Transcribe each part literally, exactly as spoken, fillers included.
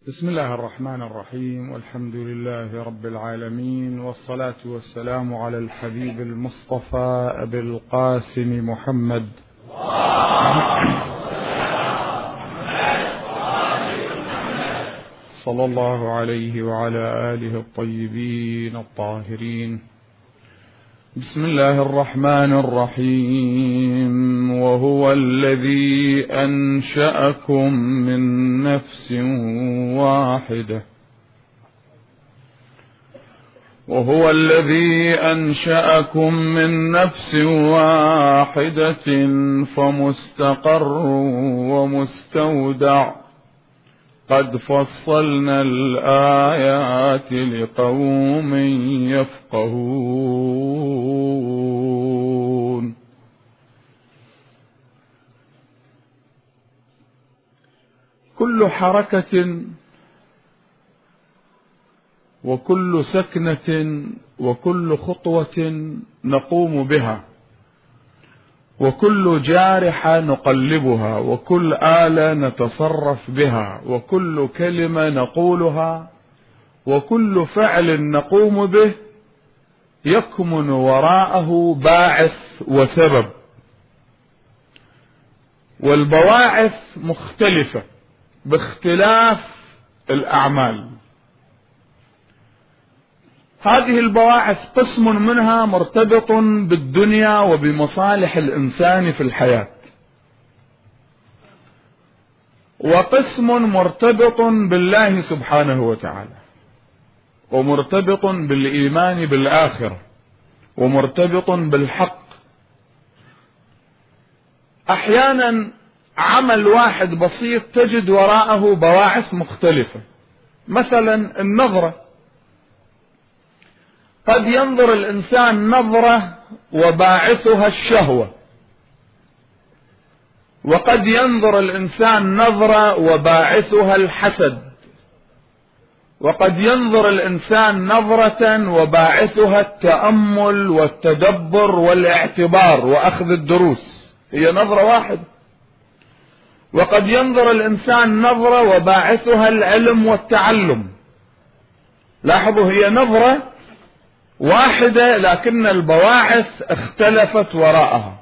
بسم الله الرحمن الرحيم، والحمد لله رب العالمين، والصلاة والسلام على الحبيب المصطفى أبي القاسم محمد صلى الله عليه وعلى آله الطيبين الطاهرين. بسم الله الرحمن الرحيم. وهو الذي أنشأكم من نفس واحدة وهو الذي أنشأكم من نفس واحدة فمستقر ومستودع قد فصلنا الآيات لقوم يفقهون. كل حركة وكل سكنة وكل خطوة نقوم بها، وكل جارحة نقلبها، وكل آلة نتصرف بها، وكل كلمة نقولها، وكل فعل نقوم به يكمن وراءه باعث وسبب، والبواعث مختلفة باختلاف الأعمال. هذه البواعث قسم منها مرتبط بالدنيا وبمصالح الإنسان في الحياة، وقسم مرتبط بالله سبحانه وتعالى، ومرتبط بالإيمان بالآخرة، ومرتبط بالحق. أحيانا عمل واحد بسيط تجد وراءه بواعث مختلفة. مثلا النظرة، قد ينظر الإنسان نظرة وباعثها الشهوة، وقد ينظر الإنسان نظرة وباعثها الحسد، وقد ينظر الإنسان نظرة وباعثها التأمل والتدبر والاعتبار وأخذ الدروس، هي نظرة واحدة. وقد ينظر الإنسان نظرة وباعثها العلم والتعلم. لاحظوا، هي نظرة واحدة لكن البواعث اختلفت وراءها.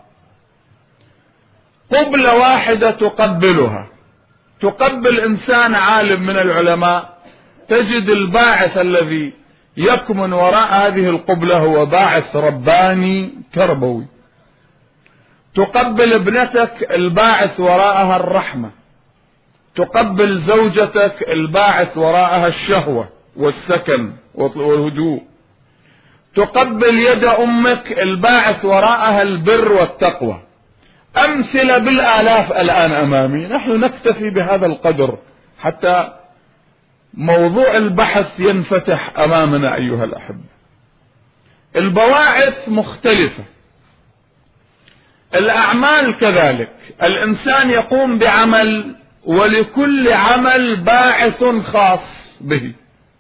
قبلة واحدة تقبلها، تقبل إنسان عالم من العلماء، تجد الباعث الذي يكمن وراء هذه القبلة هو باعث رباني تربوي. تقبل ابنتك، الباعث وراءها الرحمة. تقبل زوجتك، الباعث وراءها الشهوة والسكن والهدوء. تقبل يد أمك، الباعث وراءها البر والتقوى. أمثلة بالآلاف الآن أمامي، نحن نكتفي بهذا القدر حتى موضوع البحث ينفتح أمامنا أيها الأحبة. البواعث مختلفة، الأعمال كذلك. الإنسان يقوم بعمل، ولكل عمل باعث خاص به.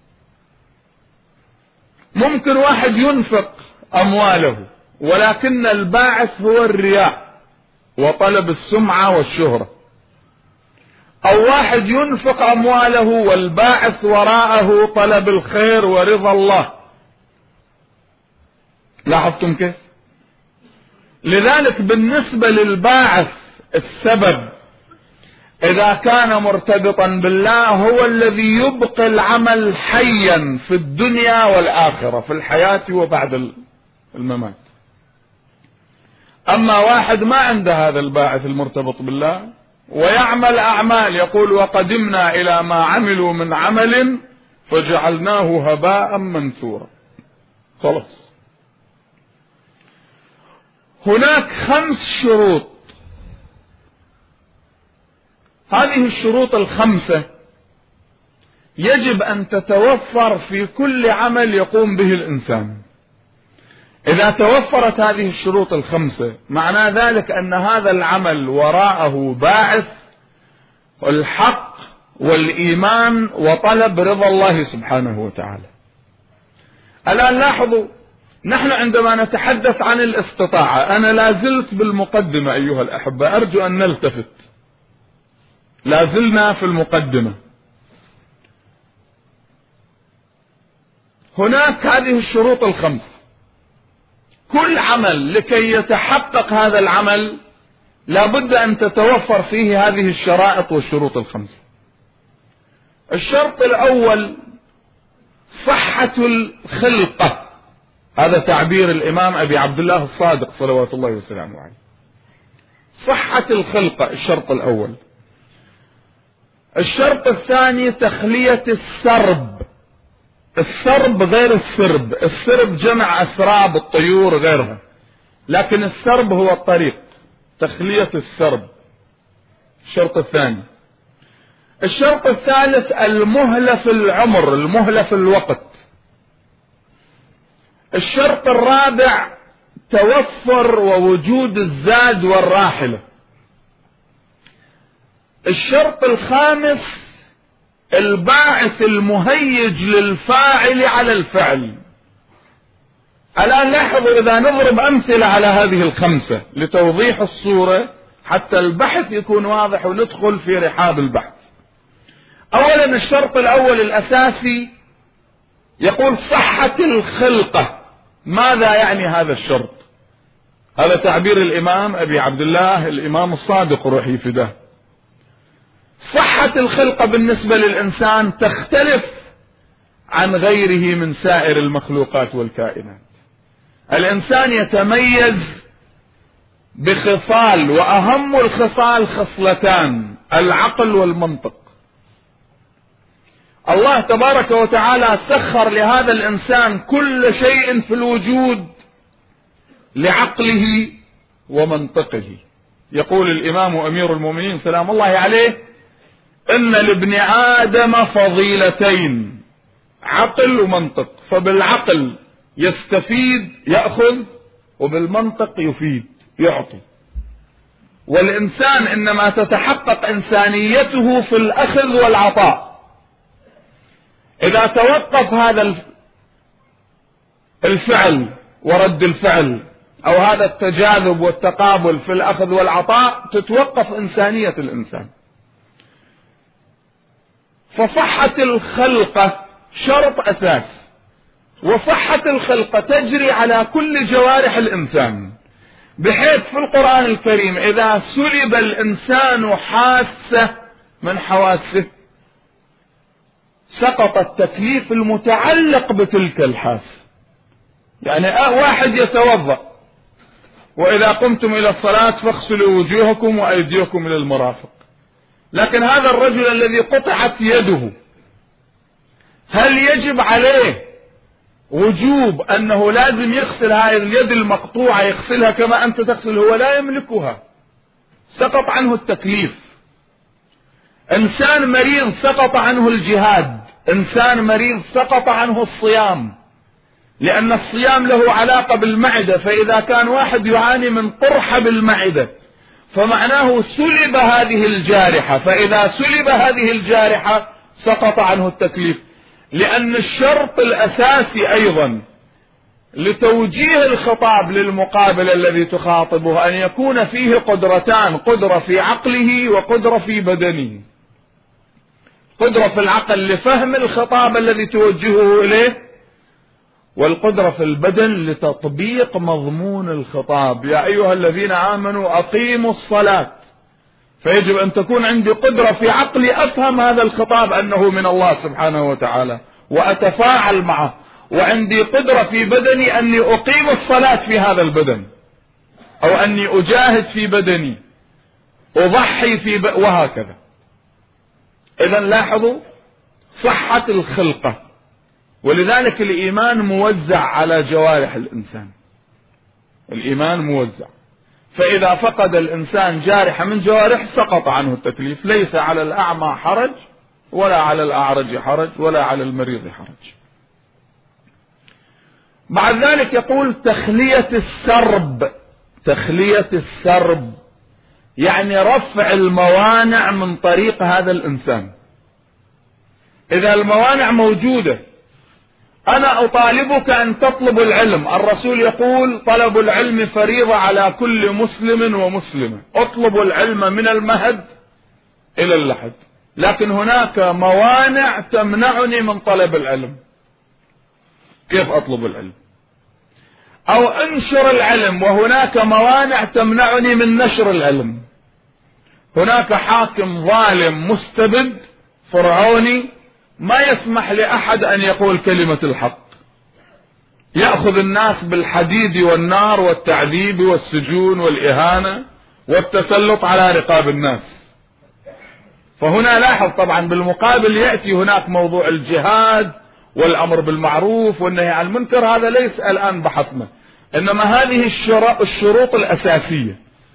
ممكن واحد ينفق أمواله ولكن الباعث هو الرياء وطلب السمعة والشهرة، أو واحد ينفق أمواله والباعث وراءه طلب الخير ورضا الله. لاحظتم كيف؟ لذلك بالنسبة للباعث السبب إذا كان مرتبطا بالله هو الذي يبقي العمل حيا في الدنيا والآخرة، في الحياة وبعد الممات. أما واحد ما عنده هذا الباعث المرتبط بالله ويعمل أعمال، يقول وقدمنا إلى ما عملوا من عمل فجعلناه هباء منثورا، خلاص. هناك خمس شروط، هذه الشروط الخمسة يجب أن تتوفر في كل عمل يقوم به الإنسان. إذا توفرت هذه الشروط الخمسة معنى ذلك أن هذا العمل وراءه باعث الحق والإيمان وطلب رضا الله سبحانه وتعالى. الآن لاحظوا، نحن عندما نتحدث عن الاستطاعة، أنا لازلت بالمقدمة أيها الأحبة، أرجو أن نلتفت، لازلنا في المقدمة. هناك هذه الشروط الخمسة. كل عمل لكي يتحقق هذا العمل لابد أن تتوفر فيه هذه الشرائط والشروط الخمسة. الشرط الأول صحة الخلقة، هذا تعبير الإمام أبي عبد الله الصادق صلوات الله وسلامه عليه. صحة الخلقة الشرط الأول. الشرط الثاني تخلية السرب. السرب غير السرب، السرب جمع أسراب الطيور غيرها، لكن السرب هو الطريق، تخلية السرب الشرط الثاني. الشرط الثالث المهلة في العمر، المهلة في الوقت. الشرط الرابع توفر ووجود الزاد والراحلة. الشرط الخامس الباعث المهيج للفاعل على الفعل. الآن لاحظوا، إذا نضرب أمثلة على هذه الخمسة لتوضيح الصورة حتى البحث يكون واضح وندخل في رحاب البحث. أولا الشرط الأول الأساسي يقول صحة الخلقة. ماذا يعني هذا الشرط؟ هذا تعبير الإمام أبي عبد الله الإمام الصادق روحي فداه. صحة الخلقة بالنسبة للإنسان تختلف عن غيره من سائر المخلوقات والكائنات. الإنسان يتميز بخصال، وأهم الخصال خصلتان: العقل والمنطق. الله تبارك وتعالى سخر لهذا الإنسان كل شيء في الوجود لعقله ومنطقه. يقول الإمام أمير المؤمنين سلام الله عليه: إن لابن آدم فضيلتين، عقل ومنطق. فبالعقل يستفيد يأخذ، وبالمنطق يفيد يعطي. والإنسان إنما تتحقق إنسانيته في الأخذ والعطاء. إذا توقف هذا الفعل ورد الفعل أو هذا التجاذب والتقابل في الأخذ والعطاء تتوقف إنسانية الإنسان. فصحة الخلقة شرط أساس، وصحة الخلقة تجري على كل جوارح الإنسان، بحيث في القرآن الكريم إذا سلب الإنسان حاسة من حواسه سقط التكليف المتعلق بتلك الحاسة. يعني واحد يتوضأ وإذا قمتم إلى الصلاة فاغسلوا وجوهكم وأيديكم إلى المرافق، لكن هذا الرجل الذي قطعت يده هل يجب عليه وجوب أنه لازم يغسل هذه اليد المقطوعة، يغسلها كما أنت تغسل؟ هو لا يملكها، سقط عنه التكليف. إنسان مريض سقط عنه الجهاد، إنسان مريض سقط عنه الصيام، لأن الصيام له علاقة بالمعدة. فإذا كان واحد يعاني من قرحة بالمعدة فمعناه سلب هذه الجارحة، فإذا سلب هذه الجارحة سقط عنه التكليف. لأن الشرط الأساسي أيضا لتوجيه الخطاب للمقابل الذي تخاطبه أن يكون فيه قدرتان: قدرة في عقله وقدرة في بدنه. قدرة في العقل لفهم الخطاب الذي توجهه إليه، والقدرة في البدن لتطبيق مضمون الخطاب: يا أيها الذين آمنوا أقيموا الصلاة. فيجب أن تكون عندي قدرة في عقلي أفهم هذا الخطاب أنه من الله سبحانه وتعالى وأتفاعل معه، وعندي قدرة في بدني أني أقيم الصلاة في هذا البدن، أو أني أجاهد في بدني، أضحي في ب... وهكذا. إذن لاحظوا صحة الخلقة. ولذلك الإيمان موزع على جوارح الإنسان، الإيمان موزع. فإذا فقد الإنسان جارحة من جوارح سقط عنه التكليف. ليس على الأعمى حرج، ولا على الأعرج حرج، ولا على المريض حرج. بعد ذلك يقول تخلية السرب. تخلية السرب يعني رفع الموانع من طريق هذا الإنسان. إذا الموانع موجودة، أنا أطالبك أن تطلب العلم. الرسول يقول طلب العلم فريضة على كل مسلم ومسلمة. اطلب العلم من المهد إلى اللحد. لكن هناك موانع تمنعني من طلب العلم. كيف أطلب العلم؟ أو انشر العلم وهناك موانع تمنعني من نشر العلم. هناك حاكم ظالم مستبد فرعوني ما يسمح لأحد أن يقول كلمة الحق، يأخذ الناس بالحديد والنار والتعذيب والسجون والإهانة والتسلط على رقاب الناس. فهنا لاحظ طبعا بالمقابل يأتي هناك موضوع الجهاد والأمر بالمعروف والنهي عن المنكر، هذا ليس الآن بحثنا، إنما هذه الشروط الأساسية: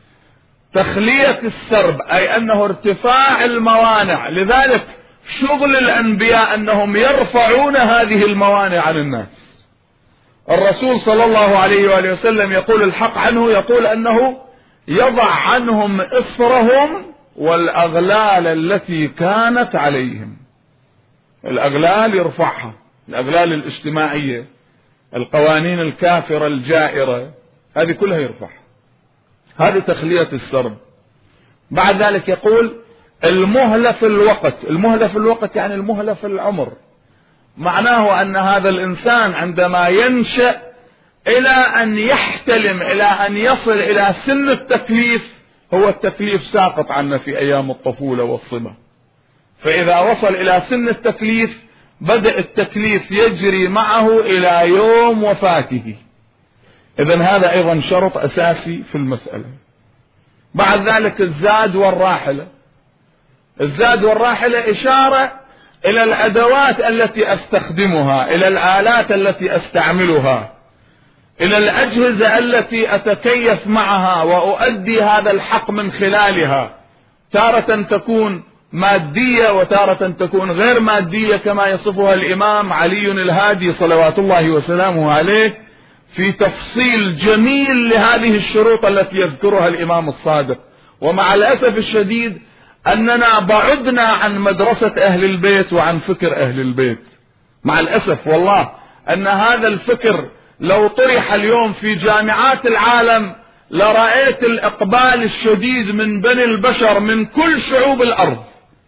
تخلية السرب، أي أنه ارتفاع الموانع. لذلك شغل الأنبياء أنهم يرفعون هذه الموانع عن الناس. الرسول صلى الله عليه وآله وسلم يقول الحق عنه، يقول أنه يضع عنهم إصرهم والأغلال التي كانت عليهم. الأغلال يرفعها، الأغلال الاجتماعية، القوانين الكافرة الجائرة، هذه كلها يرفعها. هذه تخلية السرب. بعد ذلك يقول المهلة في الوقت. المهلة في الوقت يعني المهلة في العمر، معناه أن هذا الإنسان عندما ينشأ إلى أن يحتلم، إلى أن يصل إلى سن التكليف، هو التكليف ساقط عنا في أيام الطفولة والصبا، فإذا وصل إلى سن التكليف بدأ التكليف يجري معه إلى يوم وفاته. إذن هذا أيضا شرط أساسي في المسألة. بعد ذلك الزاد والراحلة. الزاد والراحلة إشارة إلى الأدوات التي أستخدمها، إلى الآلات التي أستعملها، إلى الأجهزة التي أتكيف معها وأؤدي هذا الحق من خلالها. تارة تكون مادية وتارة تكون غير مادية، كما يصفها الإمام علي الهادي صلوات الله وسلامه عليه في تفصيل جميل لهذه الشروط التي يذكرها الإمام الصادق. ومع الأسف الشديد أننا بعدنا عن مدرسة أهل البيت وعن فكر أهل البيت. مع الأسف والله أن هذا الفكر لو طرح اليوم في جامعات العالم لرأيت الإقبال الشديد من بني البشر من كل شعوب الأرض،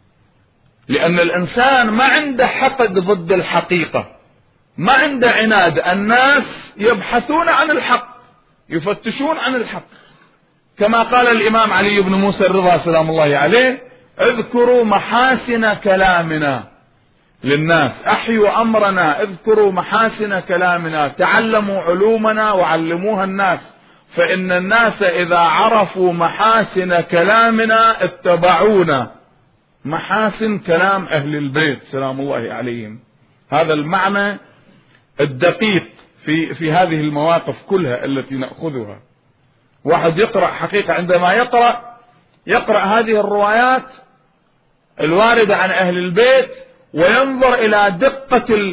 لأن الإنسان ما عنده حقد ضد الحقيقة، ما عنده عناد. الناس يبحثون عن الحق، يفتشون عن الحق، كما قال الإمام علي بن موسى الرضا سلام الله عليه: اذكروا محاسن كلامنا للناس، احيوا امرنا، اذكروا محاسن كلامنا، تعلموا علومنا وعلموها الناس، فإن الناس إذا عرفوا محاسن كلامنا اتبعونا. محاسن كلام أهل البيت سلام الله عليهم. هذا المعنى الدقيق في في هذه المواقف كلها التي نأخذها. واحد يقرأ حقيقة، عندما يقرأ يقرأ هذه الروايات الواردة عن أهل البيت وينظر إلى دقة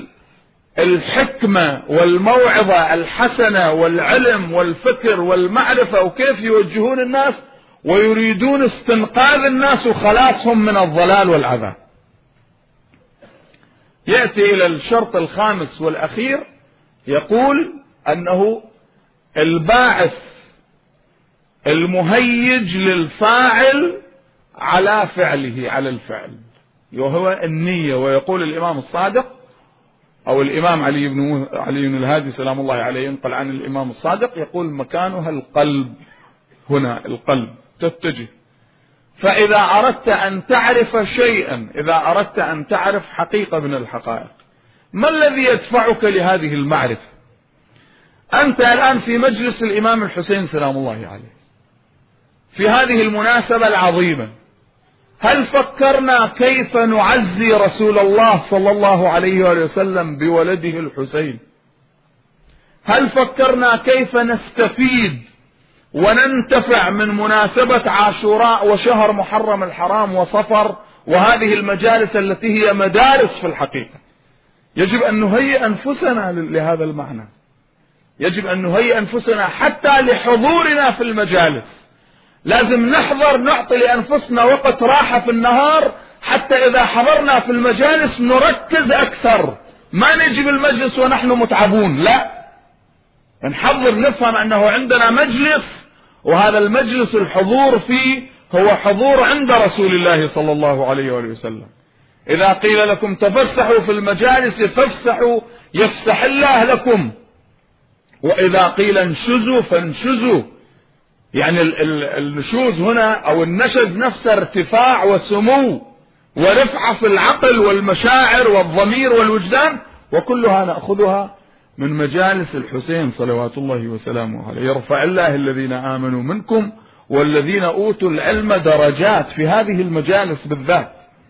الحكمة والموعظة الحسنة والعلم والفكر والمعرفة، وكيف يوجهون الناس ويريدون استنقاذ الناس وخلاصهم من الضلال والعذاب. يأتي إلى الشرط الخامس والأخير، يقول أنه الباعث المهيج للفاعل على فعله، على الفعل، وهو النية. ويقول الإمام الصادق أو الإمام علي بن علي الهادي سلام الله عليه ينقل عن الإمام الصادق يقول: مكانها القلب. هنا القلب تتجه. فإذا أردت أن تعرف شيئا، إذا أردت أن تعرف حقيقة من الحقائق، ما الذي يدفعك لهذه المعرفة؟ أنت الآن في مجلس الإمام الحسين سلام الله عليه في هذه المناسبة العظيمة، هل فكرنا كيف نعزي رسول الله صلى الله عليه وآله وسلم بولده الحسين؟ هل فكرنا كيف نستفيد وننتفع من مناسبة عاشوراء وشهر محرم الحرام وصفر وهذه المجالس التي هي مدارس في الحقيقة؟ يجب أن نهيئ أنفسنا لهذا المعنى، يجب أن نهيئ أنفسنا حتى لحضورنا في المجالس. لازم نحضر، نعطي لأنفسنا وقت راحة في النهار حتى إذا حضرنا في المجالس نركز أكثر، ما نجي بالمجلس ونحن متعبون، لا، نحضر، نفهم أنه عندنا مجلس، وهذا المجلس الحضور فيه هو حضور عند رسول الله صلى الله عليه وآله وسلم. إذا قيل لكم تفسحوا في المجالس فافسحوا يفسح الله لكم. وإذا قيل انشزوا فانشزوا، يعني النشوز هنا أو النشز نفسه ارتفاع وسمو ورفعة في العقل والمشاعر والضمير والوجدان، وكلها نأخذها من مجالس الحسين صلوات الله وسلامه عليه. يرفع الله الذين آمنوا منكم والذين أوتوا العلم درجات في هذه المجالس بالذات.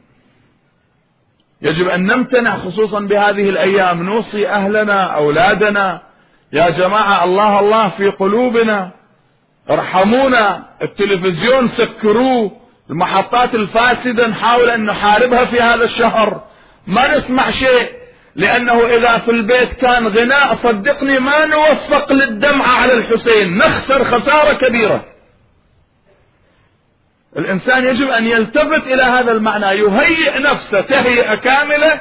يجب أن نمتنع خصوصا بهذه الأيام، نوصي أهلنا أولادنا يا جماعة الله الله في قلوبنا، ارحمونا، التلفزيون سكروه، المحطات الفاسدة نحاول أن نحاربها في هذا الشهر، ما نسمع شيء، لأنه إذا في البيت كان غناء صدقني ما نوفق للدمعة على الحسين، نخسر خسارة كبيرة. الإنسان يجب أن يلتفت إلى هذا المعنى، يهيئ نفسه تهيئة كاملة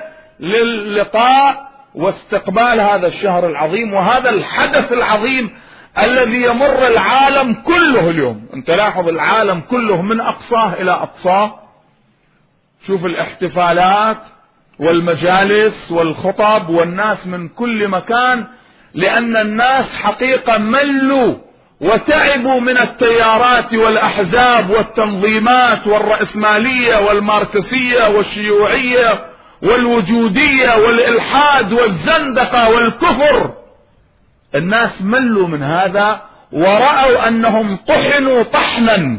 للقاء واستقبال هذا الشهر العظيم وهذا الحدث العظيم الذي يمر العالم كله اليوم. انت لاحظ العالم كله من أقصاه إلى أقصاه، شوف الاحتفالات والمجالس والخطب والناس من كل مكان، لأن الناس حقيقة ملوا وتعبوا من التيارات والأحزاب والتنظيمات والرأسمالية والماركسية والشيوعية والوجودية والإلحاد والزندقة والكفر. الناس ملوا من هذا ورأوا أنهم طحنوا طحنا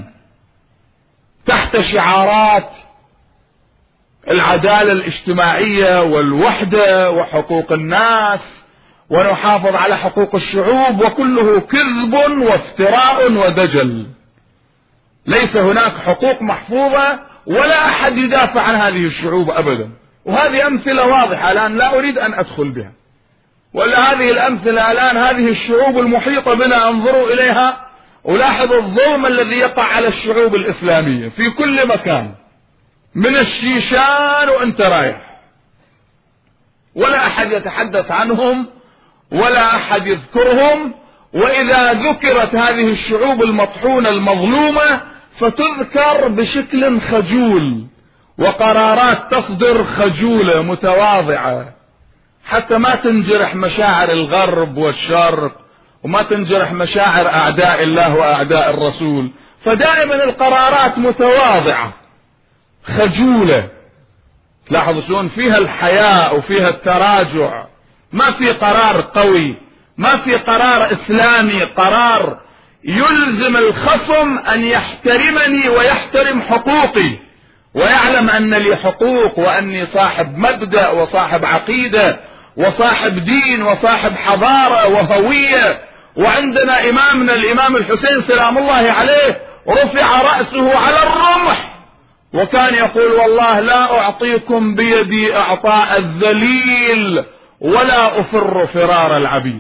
تحت شعارات العدالة الاجتماعية والوحدة وحقوق الناس ونحافظ على حقوق الشعوب، وكله كذب وافتراء ودجل. ليس هناك حقوق محفوظة ولا أحد يدافع عن هذه الشعوب أبدا. وهذه أمثلة واضحة الآن لا أريد أن أدخل بها، ولا هذه الأمثلة الآن هذه الشعوب المحيطة بنا انظروا إليها ولاحظوا الظلم الذي يقع على الشعوب الإسلامية في كل مكان، من الشيشان وانت رايح، ولا أحد يتحدث عنهم ولا أحد يذكرهم. وإذا ذكرت هذه الشعوب المطحونة المظلومة فتذكر بشكل خجول، وقرارات تصدر خجولة متواضعة حتى ما تنجرح مشاعر الغرب والشرق وما تنجرح مشاعر أعداء الله وأعداء الرسول. فدائما القرارات متواضعة خجولة، تلاحظوا شلون فيها الحياء وفيها التراجع، ما في قرار قوي، ما في قرار إسلامي، قرار يلزم الخصم أن يحترمني ويحترم حقوقي ويعلم أن لي حقوق وأني صاحب مبدأ وصاحب عقيدة وصاحب دين وصاحب حضارة وهوية. وعندنا إمامنا الإمام الحسين سلام الله عليه رفع رأسه على الرمح وكان يقول والله لا أعطيكم بيدي إعطاء الذليل ولا أفر فرار العبيد.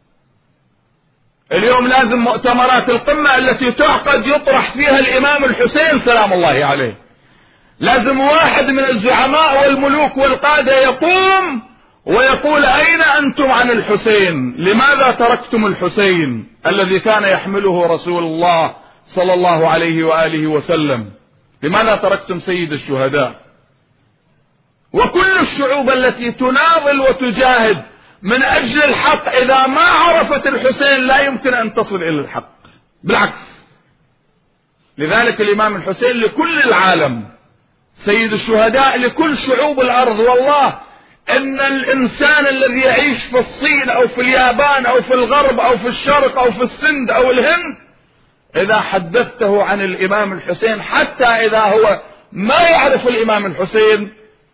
اليوم لازم مؤتمرات القمة التي تعقد يطرح فيها الإمام الحسين سلام الله عليه، لازم واحد من الزعماء والملوك والقادة يقوم ويقول أين أنتم عن الحسين؟ لماذا تركتم الحسين الذي كان يحمله رسول الله صلى الله عليه وآله وسلم؟ لماذا تركتم سيد الشهداء؟ وكل الشعوب التي تناضل وتجاهد من أجل الحق إذا ما عرفت الحسين لا يمكن أن تصل إلى الحق، بالعكس. لذلك الإمام الحسين لكل العالم سيد الشهداء لكل شعوب الأرض. والله إن الإنسان الذي يعيش في الصين أو في اليابان أو في الغرب أو في الشرق أو في السند أو الهند إذا حدثته عن الإمام الحسين حتى إذا هو ما يعرف الإمام الحسين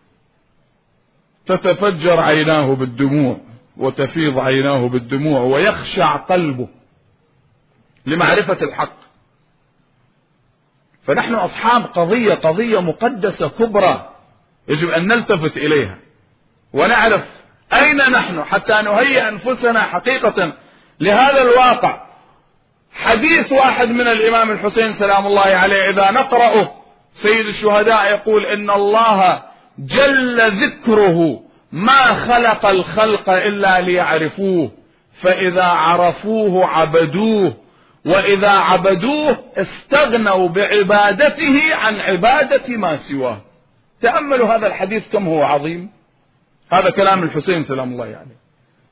تتفجر عيناه بالدموع وتفيض عيناه بالدموع ويخشع قلبه لمعرفة الحق. فنحن أصحاب قضية قضية مقدسة كبرى يجب أن نلتفت إليها ونعرف أين نحن حتى نهيئ أنفسنا حقيقة لهذا الواقع. حديث واحد من الإمام الحسين سلام الله عليه إذا نقرأه سيد الشهداء يقول إن الله جل ذكره ما خلق الخلق إلا ليعرفوه، فإذا عرفوه عبدوه، وإذا عبدوه استغنوا بعبادته عن عبادة ما سواه. تأملوا هذا الحديث كم هو عظيم. هذا كلام الحسين سلام الله عليه.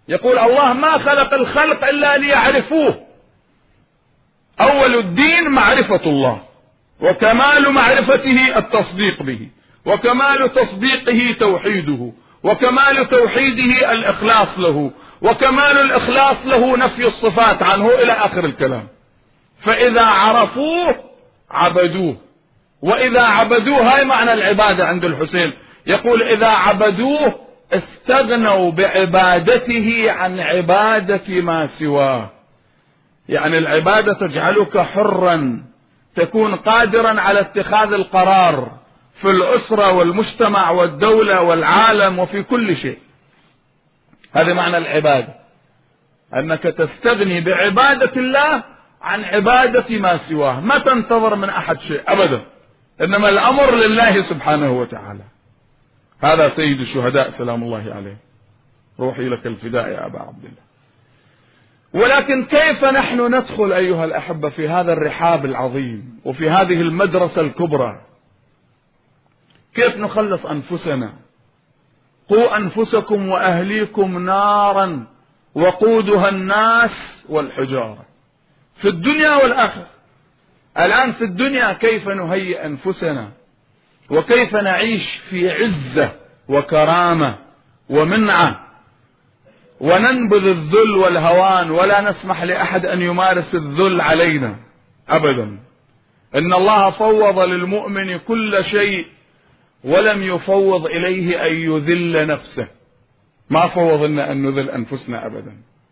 يقول الله ما خلق الخلق إلا ليعرفوه. أول الدين معرفة الله، وكمال معرفته التصديق به، وكمال تصديقه توحيده، وكمال توحيده الإخلاص له، وكمال الإخلاص له نفي الصفات عنه إلى آخر الكلام. فإذا عرفوه عبدوه، وإذا عبدوه، هاي معنى العبادة عند الحسين. يقول إذا عبدوه استغنوا بعبادته عن عبادة ما سواه. يعني العبادة تجعلك حرا، تكون قادرا على اتخاذ القرار في الأسرة والمجتمع والدولة والعالم وفي كل شيء. هذا معنى العبادة، أنك تستغني بعبادة الله عن عبادة ما سواه، ما تنتظر من أحد شيء أبدا، إنما الأمر لله سبحانه وتعالى. هذا سيد الشهداء سلام الله عليه، روحي لك الفداء يا أبا عبد الله. ولكن كيف نحن ندخل أيها الأحبة في هذا الرحاب العظيم وفي هذه المدرسة الكبرى؟ كيف نخلص أنفسنا؟ قوا أنفسكم وأهليكم نارا وقودها الناس والحجارة، في الدنيا والآخرة. الآن في الدنيا كيف نهيئ أنفسنا وكيف نعيش في عزة وكرامة ومنعة، وننبذ الذل والهوان، ولا نسمح لأحد أن يمارس الذل علينا أبدا. إن الله فوض للمؤمن كل شيء ولم يفوض إليه أن يذل نفسه. ما فوضنا أن نذل أنفسنا أبدا.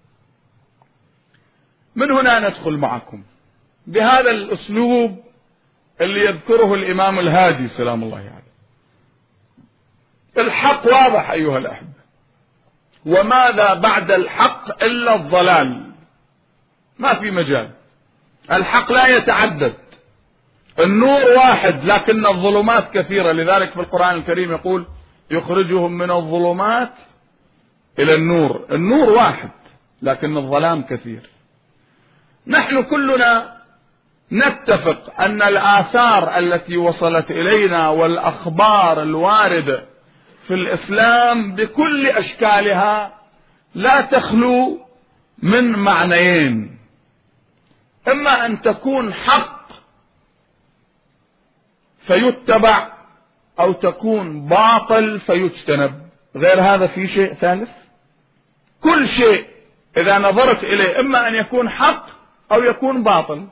من هنا ندخل معكم بهذا الأسلوب اللي يذكره الإمام الهادي سلام الله عليه. الحق واضح أيها الأحبة، وماذا بعد الحق إلا الضلال، ما في مجال. الحق لا يتعدد، النور واحد لكن الظلمات كثيرة. لذلك في القرآن الكريم يقول يخرجهم من الظلمات إلى النور. النور واحد لكن الظلام كثير. نحن كلنا نتفق أن الآثار التي وصلت إلينا والأخبار الواردة في الإسلام بكل أشكالها لا تخلو من معنيين: إما أن تكون حق فيتبع، أو تكون باطل فيجتنب. غير هذا في شيء ثالث؟ كل شيء إذا نظرت إليه إما أن يكون حق أو يكون باطل.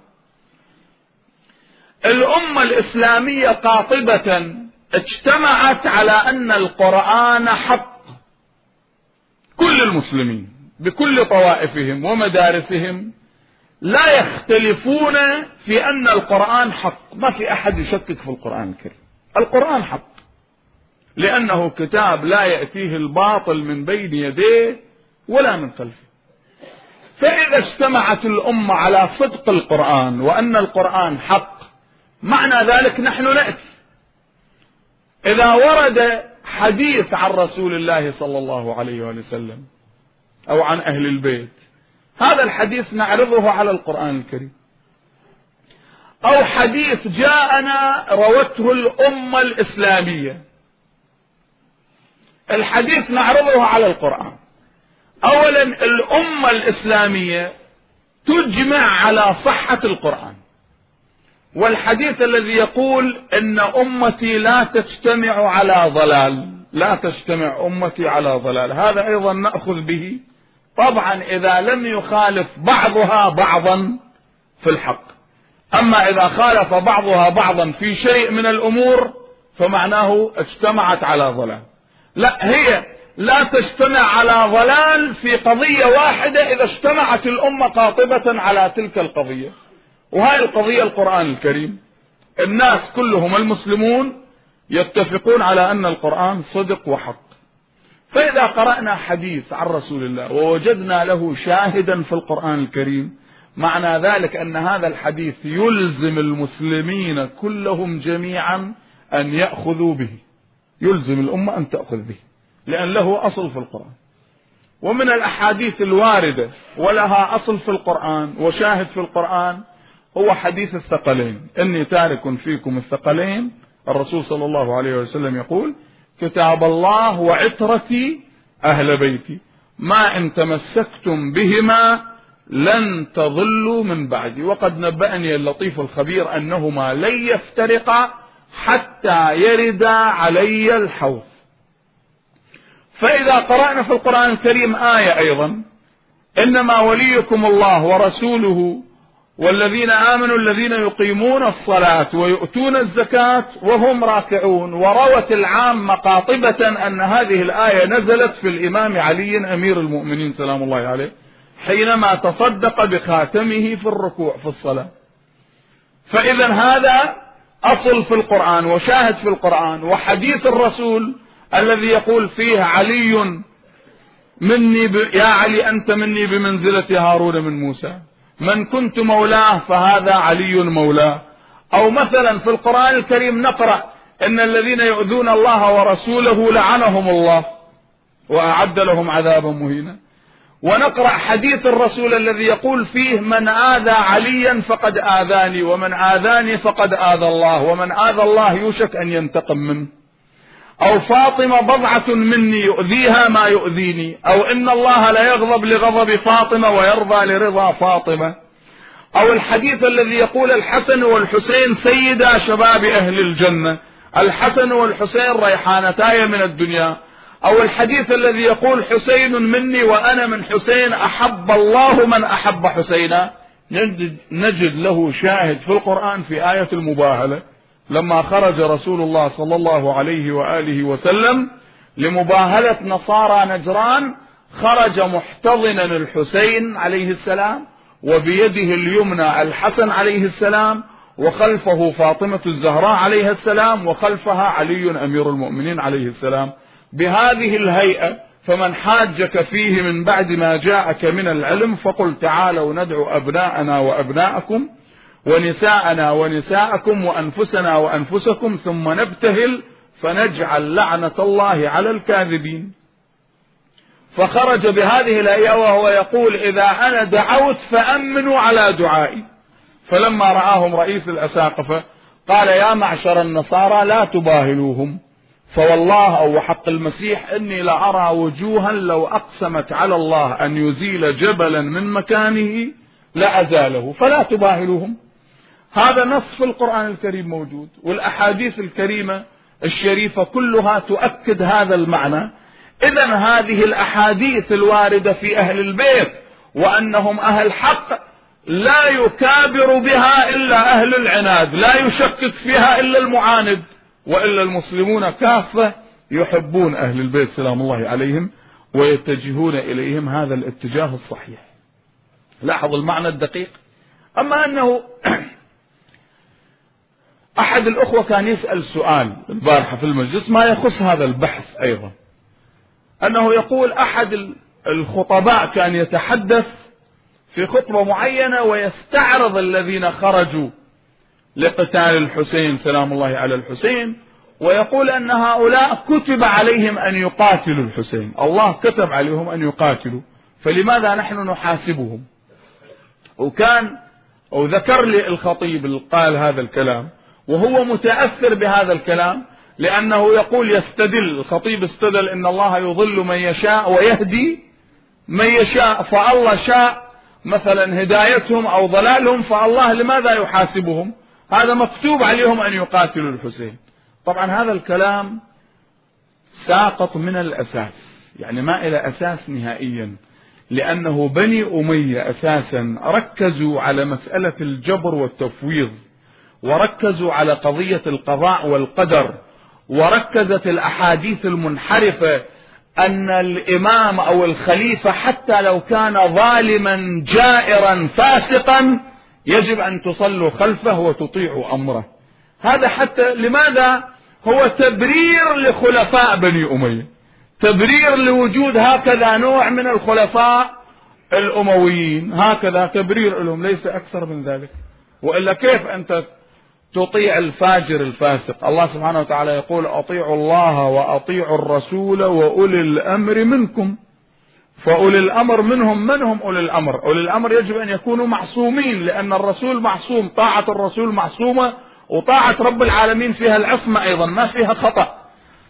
الأمة الإسلامية قاطبة اجتمعت على أن القرآن حق. كل المسلمين بكل طوائفهم ومدارسهم لا يختلفون في أن القرآن حق. ما في أحد يشكك في القرآن الكريم. القرآن حق لأنه كتاب لا يأتيه الباطل من بين يديه ولا من خلفه. فإذا اجتمعت الأمة على صدق القرآن وأن القرآن حق، معنى ذلك نحن نأتي إذا ورد حديث عن رسول الله صلى الله عليه وسلم أو عن أهل البيت، هذا الحديث نعرضه على القرآن الكريم. أو حديث جاءنا روته الأمة الإسلامية، الحديث نعرضه على القرآن. أولا الأمة الإسلامية تجمع على صحة القرآن، والحديث الذي يقول إن أمتي لا تجتمع على ضلال، لا تجتمع أمتي على ضلال، هذا أيضا نأخذ به طبعا إذا لم يخالف بعضها بعضا في الحق. أما إذا خالف بعضها بعضا في شيء من الأمور فمعناه اجتمعت على ضلال. لا، هي لا تجتمع على ضلال في قضية واحدة إذا اجتمعت الأمة قاطبة على تلك القضية، وهذه القضية القرآن الكريم. الناس كلهم المسلمون يتفقون على أن القرآن صدق وحق. فإذا قرأنا حديث عن رسول الله ووجدنا له شاهدا في القرآن الكريم، معنى ذلك أن هذا الحديث يلزم المسلمين كلهم جميعا أن يأخذوا به، يلزم الأمة أن تأخذ به لأن له أصل في القرآن. ومن الأحاديث الواردة ولها أصل في القرآن وشاهد في القرآن هو حديث الثقلين: إني تارك فيكم الثقلين. الرسول صلى الله عليه وسلم يقول: كتاب الله وعترتي أهل بيتي. ما إن تمسكتم بهما لن تضلوا من بعدي، وقد نبأني اللطيف الخبير أنهما لن يفترقا حتى يردا علي الحوض. فإذا قرأنا في القرآن الكريم آية أيضا: إنما وليكم الله ورسوله والذين آمنوا الذين يقيمون الصلاة ويؤتون الزكاة وهم راكعون، وروت العامة قاطبة أن هذه الآية نزلت في الإمام علي أمير المؤمنين سلام الله عليه حينما تصدق بخاتمه في الركوع في الصلاة. فإذا هذا أصل في القرآن وشاهد في القرآن. وحديث الرسول الذي يقول فيه علي مني ب... يا علي أنت مني بمنزلة هارون من موسى، من كنت مولاه فهذا علي مولاه. أو مثلا في القرآن الكريم نقرأ إن الذين يؤذون الله ورسوله لعنهم الله وأعد لهم عذابا مهينا. ونقرأ حديث الرسول الذي يقول فيه: من آذى عليا فقد آذاني، ومن آذاني فقد آذى الله، ومن آذى الله يوشك أن ينتقم منه. أو فاطمة بضعة مني يؤذيها ما يؤذيني، أو إن الله لا يغضب لغضب فاطمة ويرضى لرضا فاطمة. أو الحديث الذي يقول الحسن والحسين سيدا شباب أهل الجنة، الحسن والحسين ريحانتاي من الدنيا. أو الحديث الذي يقول حسين مني وأنا من حسين أحب الله من أحب حسينا. نجد, نجد له شاهد في القرآن في آية المباهلة، لما خرج رسول الله صلى الله عليه وآله وسلم لمباهلة نصارى نجران، خرج محتضنا الحسين عليه السلام، وبيده اليمنى الحسن عليه السلام، وخلفه فاطمة الزهراء عليه السلام، وخلفها علي أمير المؤمنين عليه السلام، بهذه الهيئة. فمن حاجك فيه من بعد ما جاءك من العلم فقل تعالوا ندعو أبناءنا وأبناءكم ونساءنا ونساءكم وأنفسنا وأنفسكم ثم نبتهل فنجعل لعنة الله على الكاذبين. فخرج بهذه الآية وهو يقول: إذا أنا دعوت فأمنوا على دعائي. فلما رآهم رئيس الأساقفة قال: يا معشر النصارى لا تباهلوهم، فوالله أو حق المسيح إني لأرى وجوها لو أقسمت على الله أن يزيل جبلا من مكانه لأزاله، فلا تباهلوهم. هذا نص في القرآن الكريم موجود، والأحاديث الكريمة الشريفة كلها تؤكد هذا المعنى. إذن هذه الأحاديث الواردة في أهل البيت وأنهم أهل حق لا يكابر بها إلا أهل العناد، لا يشكك فيها إلا المعاند، وإلا المسلمون كافة يحبون أهل البيت سلام الله عليهم ويتجهون إليهم هذا الاتجاه الصحيح. لاحظ المعنى الدقيق. أما أنه أحد الأخوة كان يسأل سؤال البارحة في المجلس ما يخص هذا البحث أيضا، أنه يقول أحد الخطباء كان يتحدث في خطبة معينة ويستعرض الذين خرجوا لقتال الحسين سلام الله على الحسين، ويقول أن هؤلاء كتب عليهم أن يقاتلوا الحسين، الله كتب عليهم أن يقاتلوا، فلماذا نحن نحاسبهم؟ وكان أو ذكر لي الخطيب اللي قال هذا الكلام وهو متأثر بهذا الكلام، لأنه يقول يستدل الخطيب استدل إن الله يضل من يشاء ويهدي من يشاء، فالله شاء مثلا هدايتهم أو ضلالهم، فالله لماذا يحاسبهم؟ هذا مكتوب عليهم أن يقاتلوا الحسين. طبعا هذا الكلام ساقط من الأساس، يعني ما إلى أساس نهائيا، لأنه بني أمية أساسا ركزوا على مسألة الجبر والتفويض، وركزوا على قضية القضاء والقدر، وركزت الأحاديث المنحرفة أن الإمام أو الخليفة حتى لو كان ظالما جائرا فاسقا يجب أن تصلوا خلفه وتطيعوا أمره. هذا حتى لماذا؟ هو تبرير لخلفاء بني أمية، تبرير لوجود هكذا نوع من الخلفاء الأمويين، هكذا تبرير لهم ليس أكثر من ذلك. وإلا كيف أنت تطيع الفاجر الفاسق؟ الله سبحانه وتعالى يقول: أطيعوا الله وأطيعوا الرسول وأولي الأمر منكم. فأولي الأمر منهم من هم أولي الأمر؟ أولي الأمر يجب أن يكونوا معصومين، لأن الرسول معصوم، طاعة الرسول معصومة، وطاعة رب العالمين فيها العصمة أيضا ما فيها خطأ.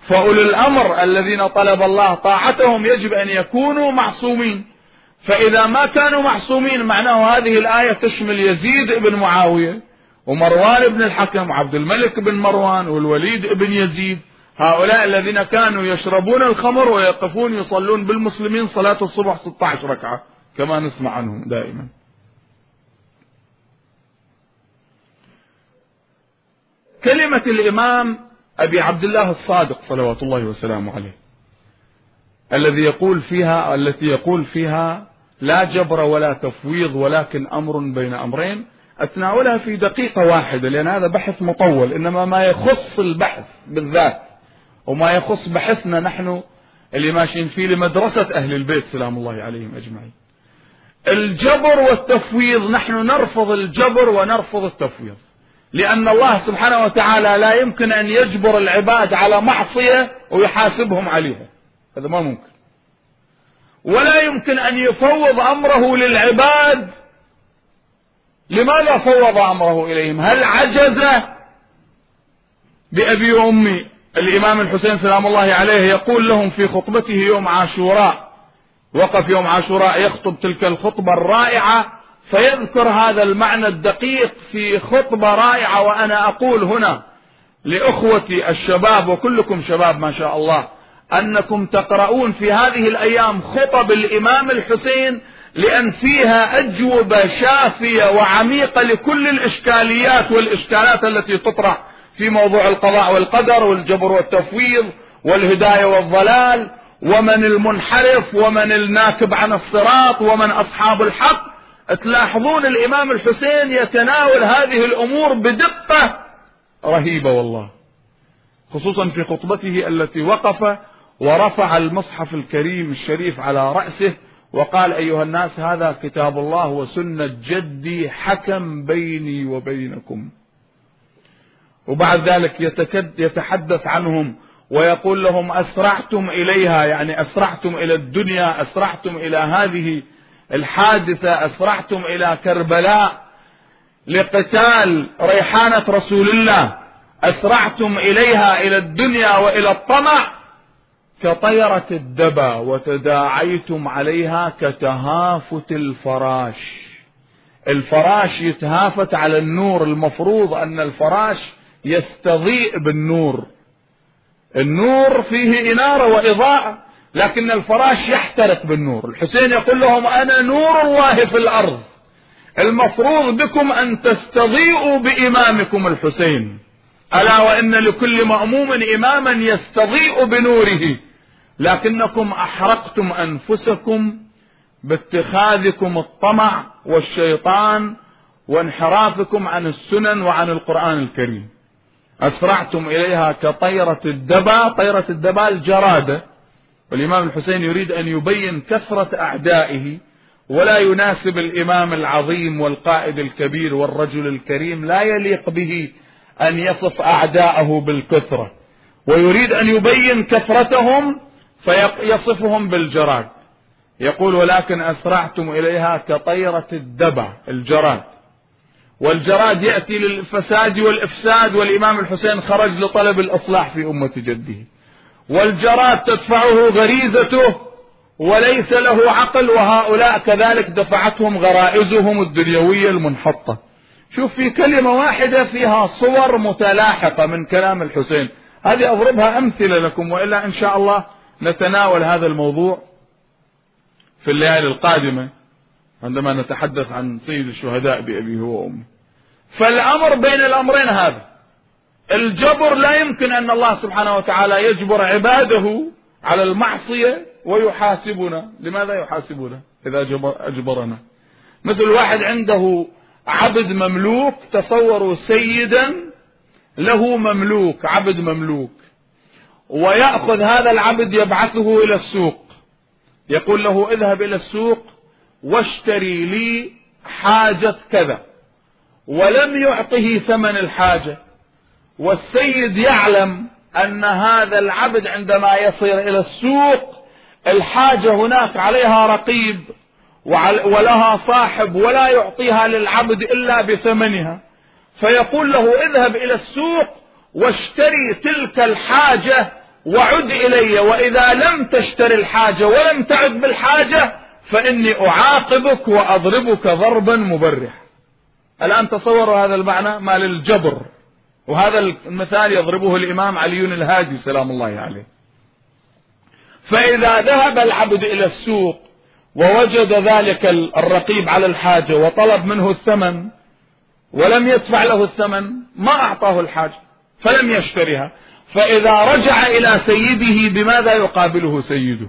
فأولي الأمر الذين طلب الله طاعتهم يجب أن يكونوا معصومين. فإذا ما كانوا معصومين معناه هذه الآية تشمل يزيد بن معاوية ومروان بن الحكم وعبد الملك بن مروان والوليد بن يزيد، هؤلاء الذين كانوا يشربون الخمر ويقفون يصلون بالمسلمين صلاة الصبح ستة عشر ركعة كما نسمع عنهم دائما. كلمة الإمام أبي عبد الله الصادق صلوات الله وسلامه عليه الذي يقول فيها التي يقول فيها لا جبر ولا تفويض ولكن أمر بين أمرين، أتناولها في دقيقة واحدة لأن هذا بحث مطول، إنما ما يخص البحث بالذات وما يخص بحثنا نحن اللي ماشيين فيه لمدرسة أهل البيت سلام الله عليهم أجمعين. الجبر والتفويض، نحن نرفض الجبر ونرفض التفويض، لأن الله سبحانه وتعالى لا يمكن أن يجبر العباد على معصية ويحاسبهم عليها، هذا ما ممكن. ولا يمكن أن يفوض أمره للعباد. لماذا فوض أمره إليهم؟ هل عجز بأبي وأمي؟ الإمام الحسين سلام الله عليه يقول لهم في خطبته يوم عاشوراء، وقف يوم عاشوراء يخطب تلك الخطبة الرائعة فيذكر هذا المعنى الدقيق في خطبة رائعة. وأنا أقول هنا لأخوتي الشباب وكلكم شباب ما شاء الله أنكم تقرؤون في هذه الأيام خطب الإمام الحسين، لأن فيها أجوبة شافية وعميقة لكل الإشكاليات والإشكالات التي تطرح في موضوع القضاء والقدر والجبر والتفويض والهداية والضلال ومن المنحرف ومن الناكب عن الصراط ومن أصحاب الحق. تلاحظون الإمام الحسين يتناول هذه الأمور بدقة رهيبة والله، خصوصا في خطبته التي وقف ورفع المصحف الكريم الشريف على رأسه وقال أيها الناس هذا كتاب الله وسنة جدي حكم بيني وبينكم. وبعد ذلك يتحدث عنهم ويقول لهم أسرعتم إليها، يعني أسرعتم إلى الدنيا، أسرعتم إلى هذه الحادثة، أسرعتم إلى كربلاء لقتال ريحانة رسول الله، أسرعتم إليها إلى الدنيا وإلى الطمع كطيرة الدبا وتداعيتم عليها كتهافت الفراش. الفراش يتهافت على النور، المفروض أن الفراش يستضيء بالنور، النور فيه إنارة وإضاءة، لكن الفراش يحترق بالنور. الحسين يقول لهم أنا نور الله في الأرض، المفروض بكم أن تستضيئوا بإمامكم الحسين، ألا وإن لكل مأموم إماما يستضيء بنوره، لكنكم أحرقتم أنفسكم باتخاذكم الطمع والشيطان وانحرافكم عن السنن وعن القرآن الكريم. أسرعتم إليها كطيرة الدبا، طيرة الدبا الجرادة، والإمام الحسين يريد أن يبين كثرة أعدائه، ولا يناسب الإمام العظيم والقائد الكبير والرجل الكريم، لا يليق به أن يصف أعداءه بالكثرة، ويريد أن يبين كثرتهم فيصفهم بالجراد. يقول ولكن أسرعتم إليها كطيرة الدبا الجراد، والجراد يأتي للفساد والإفساد، والإمام الحسين خرج لطلب الإصلاح في أمة جده، والجراد تدفعه غريزته وليس له عقل، وهؤلاء كذلك دفعتهم غرائزهم الدنيوية المنحطة. شوف في كلمة واحدة فيها صور متلاحقة من كلام الحسين، هذه أضربها أمثلة لكم، وإلا إن شاء الله نتناول هذا الموضوع في الليالي القادمة عندما نتحدث عن سيد الشهداء بأبيه وأمه. فالأمر بين الأمرين هذا، الجبر لا يمكن أن الله سبحانه وتعالى يجبر عباده على المعصية ويحاسبنا. لماذا يحاسبنا إذا أجبرنا؟ مثل واحد عنده عبد مملوك، تصوروا سيدا له مملوك، عبد مملوك، ويأخذ هذا العبد يبعثه إلى السوق، يقول له اذهب إلى السوق واشتري لي حاجة كذا، ولم يعطه ثمن الحاجة، والسيد يعلم أن هذا العبد عندما يصل إلى السوق الحاجة هناك عليها رقيب ولها صاحب ولا يعطيها للعبد إلا بثمنها، فيقول له اذهب إلى السوق واشتري تلك الحاجة وعد إلي، وإذا لم تشتري الحاجة ولم تعد بالحاجة فإني أعاقبك وأضربك ضربا مبرح. الآن تصوروا هذا المعنى ما للجبر، وهذا المثال يضربه الإمام علي الهادي سلام الله عليه. فإذا ذهب العبد إلى السوق ووجد ذلك الرقيب على الحاجة وطلب منه الثمن ولم يدفع له الثمن ما أعطاه الحاجة فلم يشتريها، فإذا رجع إلى سيده بماذا يقابله سيده؟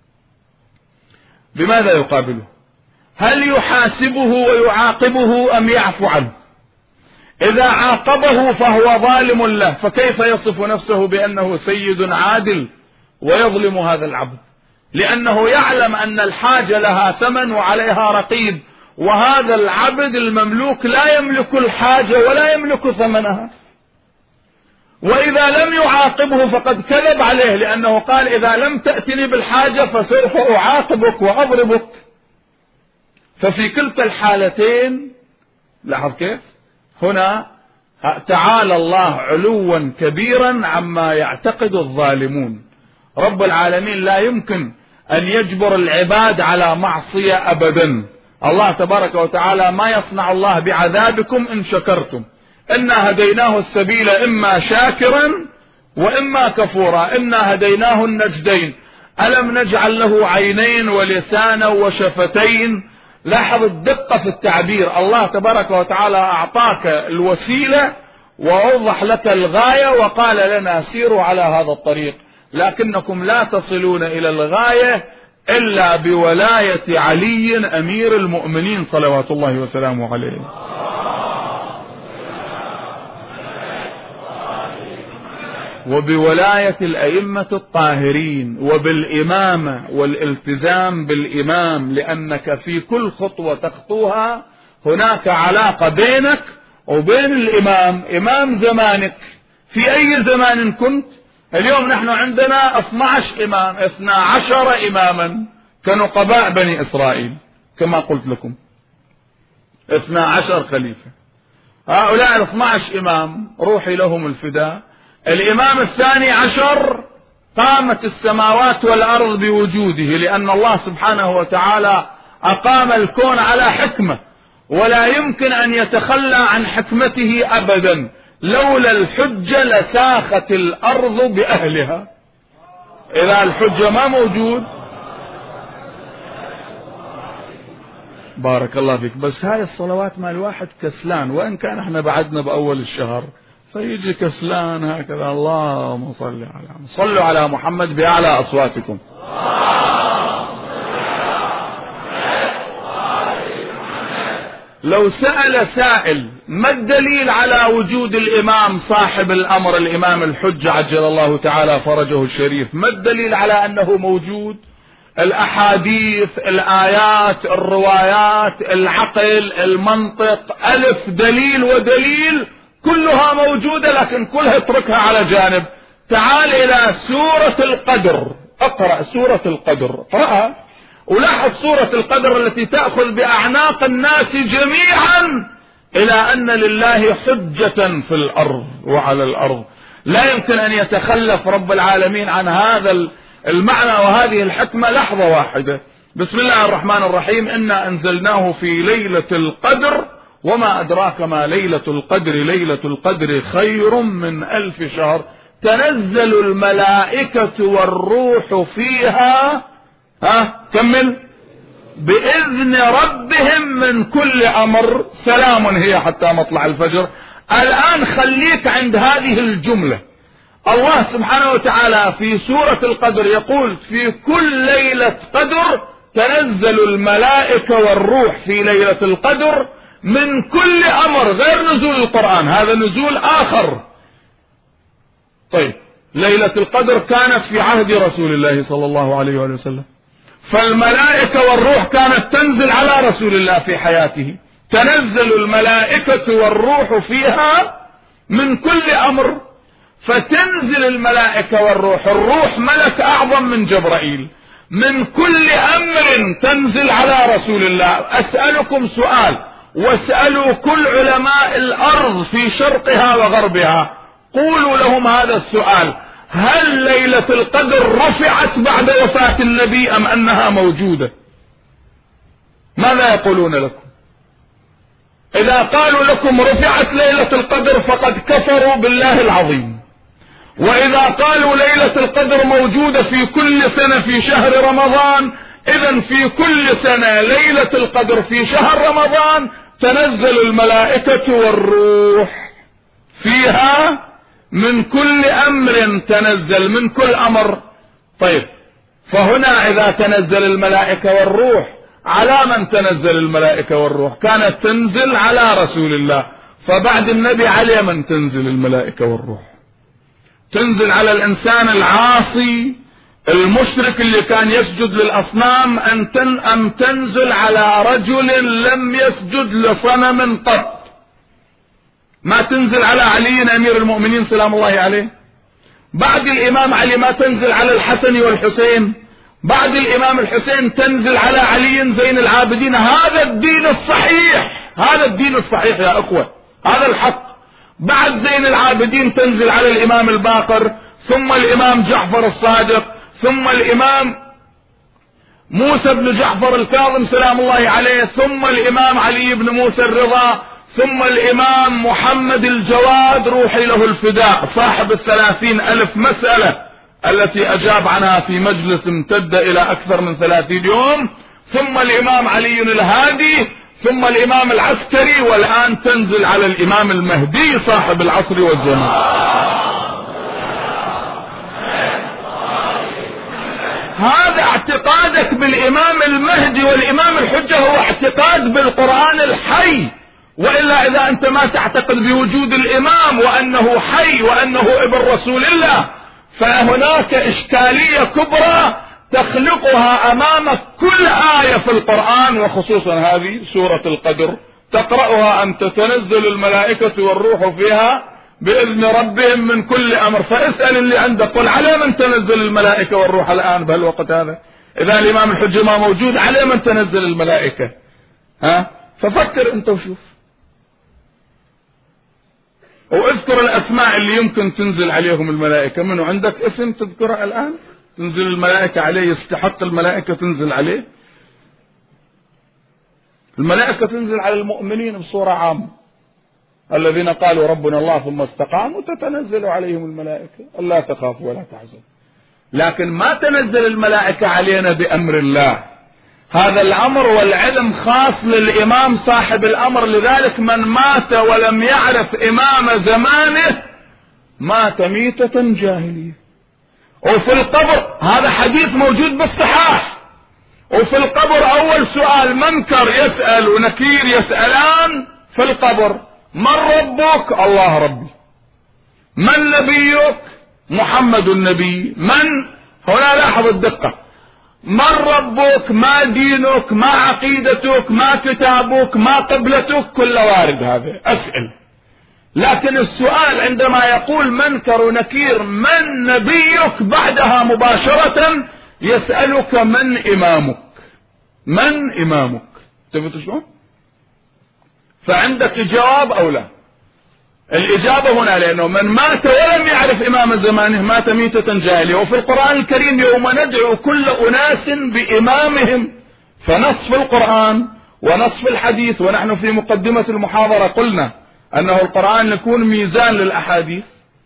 بماذا يقابله؟ هل يحاسبه ويعاقبه أم يعفو عنه؟ إذا عاقبه فهو ظالم له، فكيف يصف نفسه بأنه سيد عادل ويظلم هذا العبد؟ لأنه يعلم أن الحاجة لها ثمن وعليها رقيب، وهذا العبد المملوك لا يملك الحاجة ولا يملك ثمنها. وإذا لم يعاقبه فقد كذب عليه، لأنه قال إذا لم تأتني بالحاجة فسوف أعاقبك وأضربك. ففي كلتا الحالتين لاحظ كيف هنا تعالى الله علوا كبيرا عما يعتقد الظالمون. رب العالمين لا يمكن أن يجبر العباد على معصية أبدا. الله تبارك وتعالى ما يصنع الله بعذابكم إن شكرتم، إنا هديناه السبيل إما شاكرا وإما كفورا، إنا هديناه النجدين، ألم نجعل له عينين ولسانا وشفتين. لاحظ الدقة في التعبير، الله تبارك وتعالى أعطاك الوسيلة وأوضح لك الغاية وقال لنا سيروا على هذا الطريق، لكنكم لا تصلون إلى الغاية إلا بولاية علي أمير المؤمنين صلوات الله وسلامه عليه. وبولاية الأئمة الطاهرين، وبالإمامة والالتزام بالإمام، لأنك في كل خطوة تخطوها هناك علاقة بينك وبين الإمام، إمام زمانك في أي زمان كنت. اليوم نحن عندنا اثني عشر إمام، اثني عشر إماما كنقباء بني إسرائيل كما قلت لكم، اثني عشر خليفة. هؤلاء الاثني عشر إمام روحي لهم الفداء. الإمام الثاني عشر قامت السماوات والأرض بوجوده، لأن الله سبحانه وتعالى أقام الكون على حكمة ولا يمكن أن يتخلى عن حكمته أبدا. لولا الحجة لساخت الأرض بأهلها. إذا الحجة ما موجود بارك الله فيك. بس هاي الصلوات ما الواحد كسلان، وإن كان احنا بعدنا بأول الشهر فيجي كسلان هكذا. اللهم صل على صلوا على محمد بأعلى أصواتكم. لو سأل سائل ما الدليل على وجود الإمام صاحب الأمر الإمام الحجة عجل الله تعالى فرجه الشريف، ما الدليل على أنه موجود؟ الأحاديث، الآيات، الروايات، العقل، المنطق، ألف دليل ودليل كلها موجودة، لكن كلها اتركها على جانب. تعال إلى سورة القدر، اقرأ سورة القدر، اقرأها ولاحظ سورة القدر التي تأخذ بأعناق الناس جميعا إلى أن لله حجة في الأرض وعلى الأرض. لا يمكن أن يتخلف رب العالمين عن هذا المعنى وهذه الحكمة لحظة واحدة. بسم الله الرحمن الرحيم. إنا أنزلناه في ليلة القدر وما أدراك ما ليلة القدر، ليلة القدر خير من ألف شهر، تنزل الملائكة والروح فيها، ها كمل، بإذن ربهم من كل أمر، سلام هي حتى مطلع الفجر. الآن خليك عند هذه الجملة. الله سبحانه وتعالى في سورة القدر يقول في كل ليلة قدر تنزل الملائكة والروح في ليلة القدر من كل أمر، غير نزول القرآن، هذا نزول آخر. طيب ليلة القدر كانت في عهد رسول الله صلى الله عليه وآله وسلم، فالملائكة والروح كانت تنزل على رسول الله في حياته. تنزل الملائكة والروح فيها من كل أمر، فتنزل الملائكة والروح، الروح ملك أعظم من جبرائيل، من كل أمر تنزل على رسول الله. أسألكم سؤال واسألوا كل علماء الأرض في شرقها وغربها، قولوا لهم هذا السؤال: هل ليلة القدر رفعت بعد وفاة النبي أم أنها موجودة؟ ماذا يقولون لكم؟ إذا قالوا لكم رفعت ليلة القدر فقد كفروا بالله العظيم، وإذا قالوا ليلة القدر موجودة في كل سنة في شهر رمضان، إذن في كل سنة ليلة القدر في شهر رمضان تنزل الملائكة والروح فيها من كل أمر تنزل، من كل أمر. طيب، فهنا إذا تنزل الملائكة والروح، على من تنزل الملائكة والروح؟ كانت تنزل على رسول الله، فبعد النبي على من تنزل الملائكة والروح؟ تنزل على الإنسان العاصي المشرك اللي كان يسجد للأصنام، أن تن أم تنزل على رجل لم يسجد لصنم قط؟ ما تنزل على علي أمير المؤمنين سلام الله عليه؟ بعد الإمام علي ما تنزل على الحسن والحسين؟ بعد الإمام الحسين تنزل على علي زين العابدين؟ هذا الدين الصحيح، هذا الدين الصحيح يا أخوة، هذا الحق. بعد زين العابدين تنزل على الإمام الباقر، ثم الإمام جعفر الصادق، ثم الإمام موسى بن جعفر الكاظم سلام الله عليه، ثم الإمام علي بن موسى الرضا، ثم الإمام محمد الجواد روحي له الفداء صاحب الثلاثين ألف مسألة التي أجاب عنها في مجلس امتد إلى أكثر من ثلاثين يوم، ثم الإمام علي الهادي، ثم الإمام العسكري، والآن تنزل على الإمام المهدي صاحب العصر والزمان. هذا اعتقادك بالإمام المهدي والإمام الحجة هو اعتقاد بالقرآن الحي، وإلا إذا أنت ما تعتقد بوجود الإمام وأنه حي وأنه ابن رسول الله، فهناك إشكالية كبرى تخلقها أمامك كل آية في القرآن، وخصوصا هذه سورة القدر تقرأها أن تتنزل الملائكة والروح فيها بإذن ربهم من كل أمر. فاسأل اللي عندك، قل على من تنزل الملائكة والروح الآن بهالوقت هذا؟ إذا الإمام الحجة ما موجود، على من تنزل الملائكة؟ ها؟ ففكر أنت وشوف، واذكر الأسماء اللي يمكن تنزل عليهم الملائكة. منه عندك اسم تذكره الآن تنزل الملائكة عليه، يستحق الملائكة تنزل عليه؟ الملائكة تنزل على المؤمنين بصورة عامة، الذين قالوا ربنا الله ثم استقاموا تتنزل عليهم الملائكة ألا تخافوا ولا تحزنوا. لكن ما تنزل الملائكة علينا بأمر الله، هذا الأمر والعلم خاص للإمام صاحب الأمر. لذلك من مات ولم يعرف إمام زمانه مات ميتة جاهلية. وفي القبر، هذا حديث موجود بالصحاح، وفي القبر أول سؤال منكر يسأل ونكير يسألان في القبر: من ربك؟ الله ربي. من نبيك؟ محمد النبي. من هنا لاحظ الدقة، من ربك؟ ما دينك؟ ما عقيدتك؟ ما كتابك؟ ما قبلتك؟ كل وارد هذا أسئل. لكن السؤال عندما يقول منكر ونكير من نبيك، بعدها مباشرة يسألك من إمامك؟ من إمامك؟ تفهمت شلون؟ فعندك جواب أو لا؟ الإجابة هنا، لأنه من مات ولم يعرف إمام زمانه مات ميتة جاهلية. وفي القرآن الكريم: يوم ندعو كل أناس بإمامهم. فنصف القرآن ونصف الحديث، ونحن في مقدمة المحاضرة قلنا أنه القرآن يكون ميزان للأحاديث.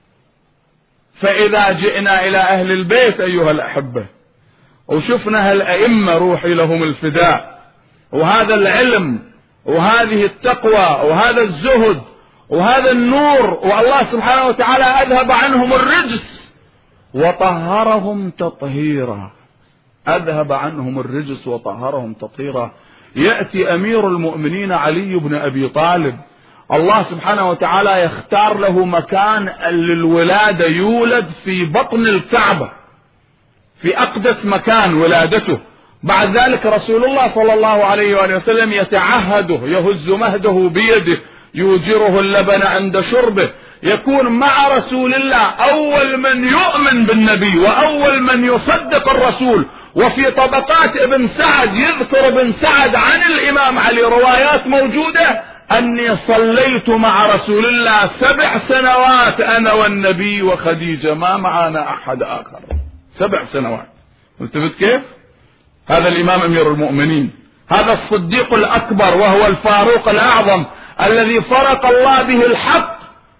فإذا جئنا إلى أهل البيت أيها الأحبة وشفنا هالأئمة روحي لهم الفداء، وهذا العلم وهذه التقوى وهذا الزهد وهذا النور، والله سبحانه وتعالى أذهب عنهم الرجس وطهرهم تطهيرا، أذهب عنهم الرجس وطهرهم تطهيرا. يأتي أمير المؤمنين علي بن أبي طالب، الله سبحانه وتعالى يختار له مكان للولادة، يولد في بطن الكعبة في أقدس مكان ولادته. بعد ذلك رسول الله صلى الله عليه وآله وسلم يتعهده، يهز مهده بيده، يوجره اللبن عند شربه، يكون مع رسول الله أول من يؤمن بالنبي وأول من يصدق الرسول. وفي طبقات ابن سعد يذكر ابن سعد عن الإمام علي روايات موجودة أني صليت مع رسول الله سبع سنوات أنا والنبي وخديجة، ما معنا أحد آخر. سبع سنوات. انتبهت كيف؟ هذا الإمام أمير المؤمنين، هذا الصديق الأكبر وهو الفاروق الأعظم الذي فرق الله به الحق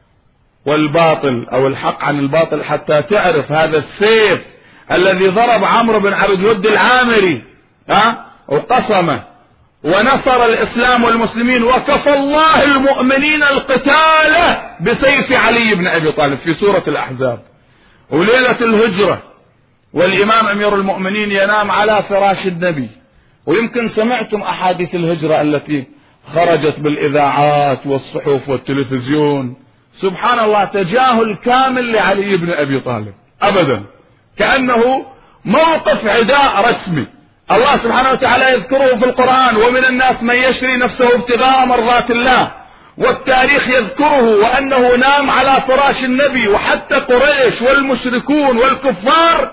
والباطل، أو الحق عن الباطل، حتى تعرف هذا السيف الذي ضرب عمرو بن عبد الود العامري ها وقسمه ونصر الإسلام والمسلمين، وكفى الله المؤمنين القتال بسيف علي بن أبي طالب في سورة الأحزاب. وليلة الهجرة والإمام أمير المؤمنين ينام على فراش النبي، ويمكن سمعتم أحاديث الهجرة التي خرجت بالإذاعات والصحف والتلفزيون. سبحان الله، تجاهل كامل لعلي بن أبي طالب أبدا، كأنه موقف عداء رسمي. الله سبحانه وتعالى يذكره في القرآن: ومن الناس من يشري نفسه ابتغاء مرضات الله. والتاريخ يذكره وأنه نام على فراش النبي، وحتى قريش والمشركون والكفار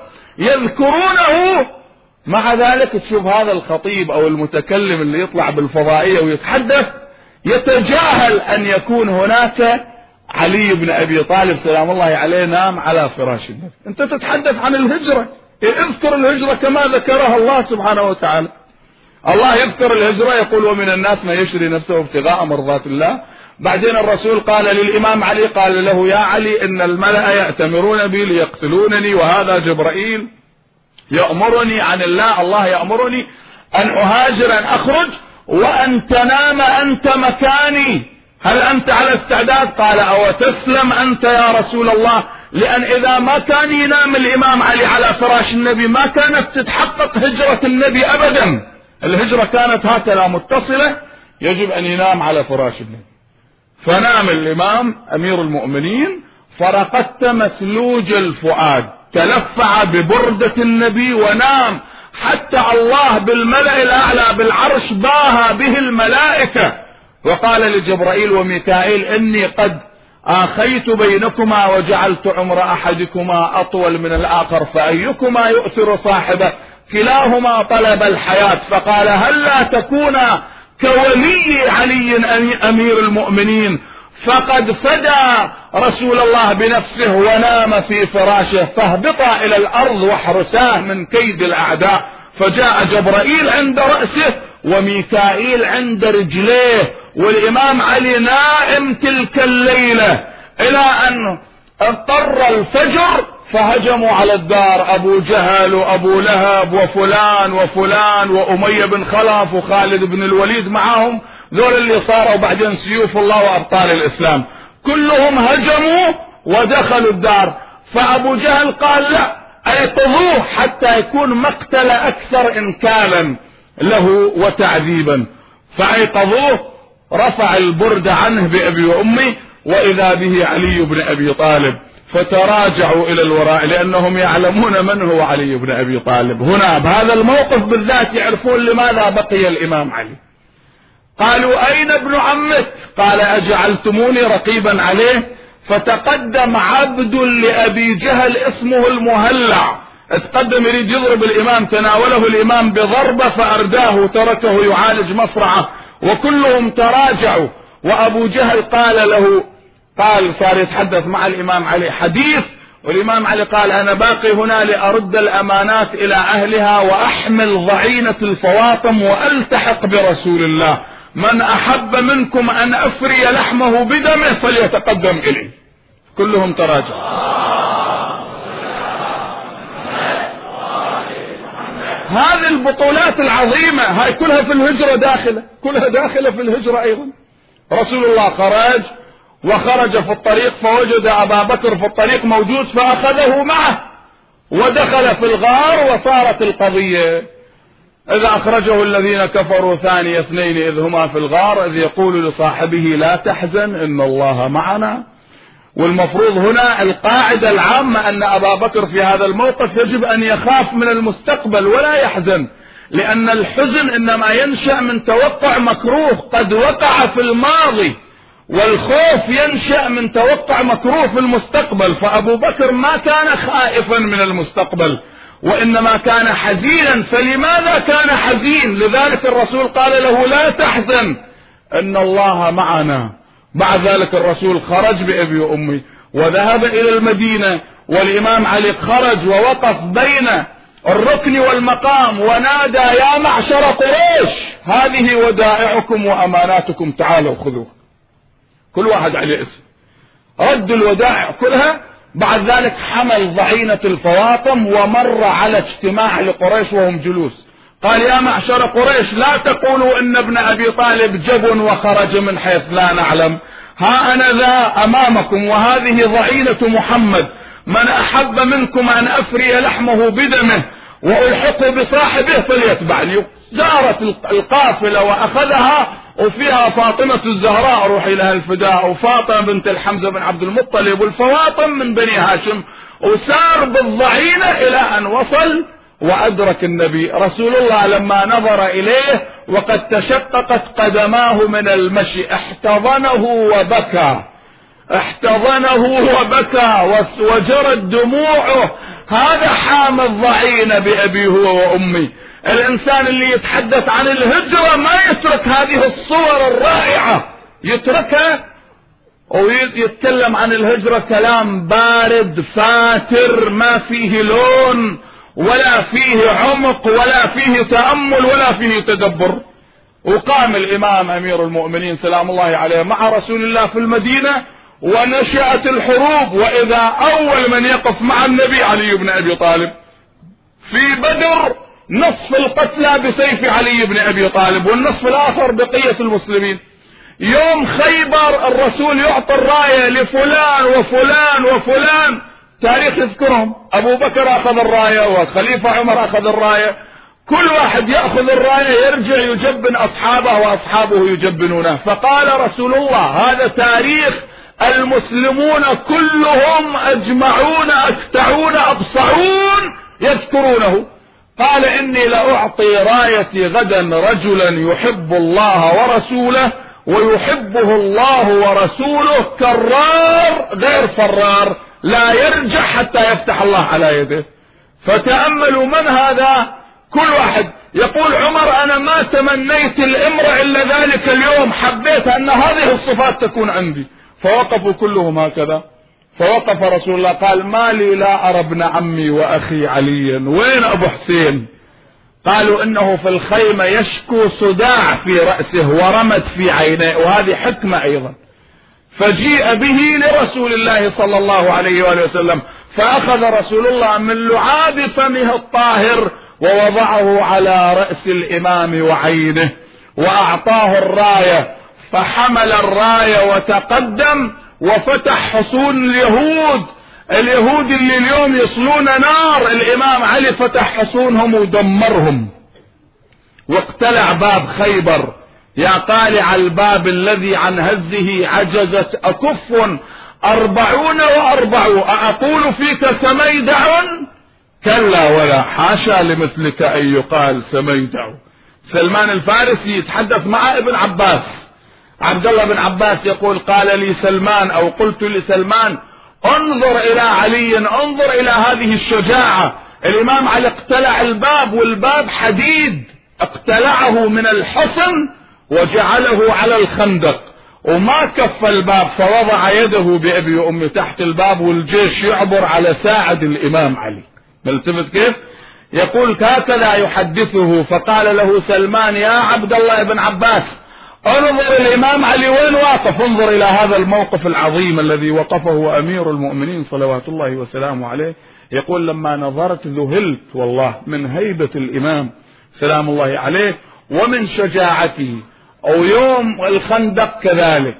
يذكرونه. مع ذلك تشوف هذا الخطيب أو المتكلم اللي يطلع بالفضائية ويتحدث يتجاهل أن يكون هناك علي بن أبي طالب سلام الله عليه نام على فراش النبي. أنت تتحدث عن الهجرة، اذكر الهجرة كما ذكرها الله سبحانه وتعالى. الله يذكر الهجرة يقول: ومن الناس من يشري نفسه ابتغاء مرضات الله. بعدين الرسول قال للإمام علي، قال له: يا علي، إن الملأ يأتمرون بي ليقتلونني، وهذا جبرائيل يأمرني عن الله، الله يأمرني أن أهاجر، أن أخرج، وأن تنام أنت مكاني، هل أنت على استعداد؟ قال: أو تسلم أنت يا رسول الله؟ لأن إذا ما كان ينام الإمام علي على فراش النبي ما كانت تتحقق هجرة النبي أبدا. الهجرة كانت هكذا متصلة، يجب أن ينام على فراش النبي. فنام الإمام أمير المؤمنين، فرقدت مثلوج الفؤاد، تلفع ببردة النبي ونام، حتى الله بالملأ الأعلى بالعرش باها به الملائكة، وقال لجبرائيل وميكائيل: إني قد آخيت بينكما وجعلت عمر أحدكما أطول من الآخر، فأيكما يؤثر صاحبه؟ كلاهما طلب الحياة. فقال: هل لا تكونا كولي علي أمير المؤمنين؟ فقد فدى رسول الله بنفسه ونام في فراشه، فاهبطا إلى الأرض واحرساه من كيد الأعداء. فجاء جبرائيل عند رأسه وميكائيل عند رجليه، والإمام علي نائم تلك الليلة إلى أن اضطر الفجر، فهجموا على الدار أبو جهل وأبو لهب وفلان وفلان وأمية بن خلف وخالد بن الوليد معهم، ذول اللي صاروا بعدين سيوف الله وأبطال الإسلام، كلهم هجموا ودخلوا الدار. فأبو جهل قال: لا، أيقظوه حتى يكون مقتل أكثر إنكالا له وتعذيبا. فأيقظوه، رفع البرد عنه بأبي وأمي، وإذا به علي بن أبي طالب، فتراجعوا إلى الوراء لأنهم يعلمون من هو علي بن أبي طالب. هنا بهذا الموقف بالذات يعرفون لماذا بقي الإمام علي. قالوا: أين ابن عمك؟ قال: أجعلتموني رقيبا عليه؟ فتقدم عبد لأبي جهل اسمه المهلع، اتقدم يريد يضرب الإمام، تناوله الإمام بضربة فأرداه تركه يعالج مصرعه، وكلهم تراجعوا. وأبو جهل قال له، قال صار يتحدث مع الإمام علي حديث، والإمام علي قال: أنا باقي هنا لأرد الأمانات إلى أهلها وأحمل ضعينة الفواطم وألتحق برسول الله، من أحب منكم أن أفري لحمه بدمه فليتقدم إلي. كلهم تراجعوا. هذه البطولات العظيمة هاي كلها في الهجرة داخلة، كلها داخلة في الهجرة أيضا. رسول الله خرج وخرج في الطريق فوجد أبا بكر في الطريق موجود، فأخذه معه ودخل في الغار، وصارت القضية: إذا أخرجه الذين كفروا ثاني اثنين إذ هما في الغار إذ يقول لصاحبه لا تحزن إن الله معنا. والمفروض هنا القاعدة العامة أن أبا بكر في هذا الموقف يجب أن يخاف من المستقبل ولا يحزن، لأن الحزن إنما ينشأ من توقع مكروه قد وقع في الماضي، والخوف ينشأ من توقع مكروه في المستقبل. فأبو بكر ما كان خائفا من المستقبل وإنما كان حزينا. فلماذا كان حزين؟ لذلك الرسول قال له لا تحزن إن الله معنا. بعد ذلك الرسول خرج بأبي وأمي وذهب إلى المدينة، والإمام علي خرج ووقف بين الركن والمقام ونادى: يا معشر قريش، هذه ودائعكم وأماناتكم، تعالوا خذوها. كل واحد عليه اسم، رد الودائع كلها. بعد ذلك حمل ضعينة الفواطم ومر على اجتماع لقريش وهم جلوس، قال: يا معشر قريش، لا تقولوا إن ابن أبي طالب جبن وخرج من حيث لا نعلم. ها أنا ذا أمامكم، وهذه ضعينة محمد، من أحب منكم أن أفري لحمه بدمه وألحقه بصاحبه فليتبعني. زارت القافلة وأخذها، وفيها فاطمة الزهراء روحي لها الفداء، وفاطمة بنت الحمزة بن عبد المطلب، والفواطم من بني هاشم، وسار بالضعينة إلى أن وصل وأدرك النبي. رسول الله لما نظر إليه وقد تشققت قدماه من المشي احتضنه وبكى، احتضنه وبكى وجرت دموعه. هذا حامل الضعينة بأبي هو وأمي. الإنسان اللي يتحدث عن الهجرة ما يترك هذه الصور الرائعة، يتركها ويتكلم عن الهجرة كلام بارد فاتر، ما فيه لون ولا فيه عمق ولا فيه تأمل ولا فيه تدبر. وقام الإمام أمير المؤمنين سلام الله عليه مع رسول الله في المدينة، ونشأت الحروب، وإذا أول من يقف مع النبي علي بن أبي طالب. في بدر نصف القتلى بسيف علي بن أبي طالب، والنصف الآخر بقية المسلمين. يوم خيبر الرسول يعطي الراية لفلان وفلان وفلان، تاريخ يذكرهم، أبو بكر أخذ الراية وخليفة عمر أخذ الراية، كل واحد يأخذ الراية يرجع يجبن أصحابه وأصحابه يجبنونه. فقال رسول الله: هذا تاريخ المسلمون كلهم أجمعون أكتعون أبصعون يذكرونه. قال: إني لأعطي رايتي غدا رجلا يحب الله ورسوله ويحبه الله ورسوله، كرار غير فرار، لا يرجع حتى يفتح الله على يده. فتأملوا من هذا. كل واحد يقول: عمر أنا ما تمنيت الامرأة إلا ذلك اليوم، حبيت أن هذه الصفات تكون عندي. فوقفوا كلهم هكذا. فوقف رسول الله قال: ما لي لا أرى ابن عمي وأخي عليا، وين أبو حسين؟ قالوا: إنه في الخيمة يشكو صداع في رأسه ورمد في عينيه، وهذه حكمة أيضا. فجيء به لرسول الله صلى الله عليه وآله وسلم، فأخذ رسول الله من لعاب فمه الطاهر ووضعه على رأس الإمام وعينه، وأعطاه الراية، فحمل الراية وتقدم وفتح حصون اليهود. اليهود اللي اليوم يصلون نار، الإمام علي فتح حصونهم ودمرهم، واقتلع باب خيبر. يا قالع الباب الذي عن هزه عجزت أكف أربعون وأربع، أقول فيك سميدع؟ كلا ولا، حاشا لمثلك أن يقال سميدع. سلمان الفارسي يتحدث مع ابن عباس، عبد الله بن عباس يقول: قال لي سلمان أو قلت لسلمان: انظر إلى علي، انظر إلى هذه الشجاعة. الإمام علي اقتلع الباب، والباب حديد، اقتلعه من الحصن وجعله على الخندق، وما كف الباب، فوضع يده بأبي وأمي تحت الباب، والجيش يعبر على ساعد الإمام علي. ملتفت كيف؟ يقول هكذا يحدثه. فقال له سلمان: يا عبد الله بن عباس، انظر الإمام علي وين واقف، انظر إلى هذا الموقف العظيم الذي وقفه أمير المؤمنين صلوات الله وسلامه عليه. يقول: لما نظرت ذهلت والله من هيبة الإمام سلام الله عليه ومن شجاعته. أو يوم الخندق كذلك،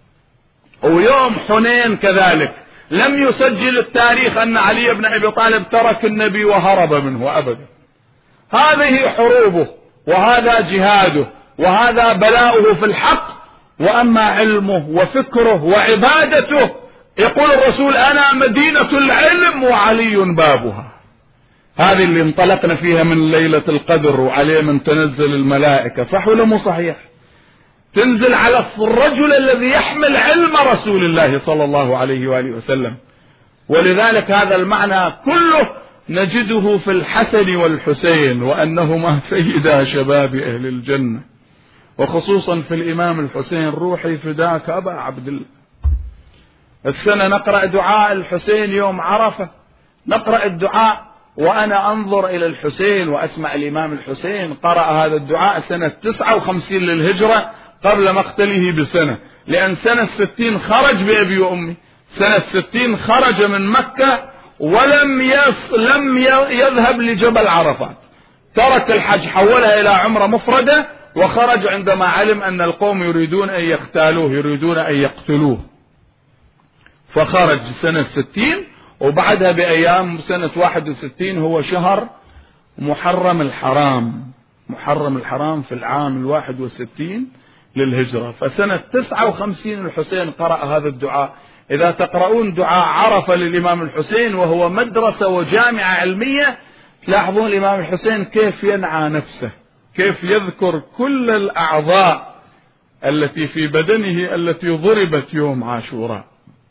أو يوم حنين كذلك، لم يسجل التاريخ أن علي بن أبي طالب ترك النبي وهرب منه أبدا. هذه حروبه، وهذا جهاده، وهذا بلاؤه في الحق. وأما علمه وفكره وعبادته، يقول الرسول: أنا مدينة العلم وعلي بابها. هذه اللي انطلقنا فيها من ليلة القدر، وعليه من تنزل الملائكة، صح ولا مو صحيح؟ تنزل على الرجل الذي يحمل علم رسول الله صلى الله عليه وآله وسلم. ولذلك هذا المعنى كله نجده في الحسن والحسين، وأنهما سيدا شباب أهل الجنة. وخصوصا في الإمام الحسين: روحي فداك أبا عبد الله. السنة نقرأ دعاء الحسين يوم عرفة، نقرأ الدعاء وأنا أنظر إلى الحسين وأسمع الإمام الحسين قرأ هذا الدعاء سنة تسعة وخمسين للهجرة قبل مقتله بسنة، لأن سنة ستين خرج بأبي وأمي، سنة ستين خرج من مكة ولم يص لم يذهب لجبل عرفات، ترك الحج حولها إلى عمرة مفردة وخرج عندما علم أن القوم يريدون أن يقتالوه، يريدون أن يقتلوه، فخرج سنة ستين. وبعدها بأيام سنة واحد وستين هو شهر محرم الحرام، محرم الحرام في العام الواحد وستين للهجرة. فسنة تسعة وخمسين الحسين قرأ هذا الدعاء. إذا تقرؤون دعاء عرفة للإمام الحسين وهو مدرسة وجامعة علمية، تلاحظون الإمام الحسين كيف ينعى نفسه، كيف يذكر كل الأعضاء التي في بدنه التي ضربت يوم عاشوراء،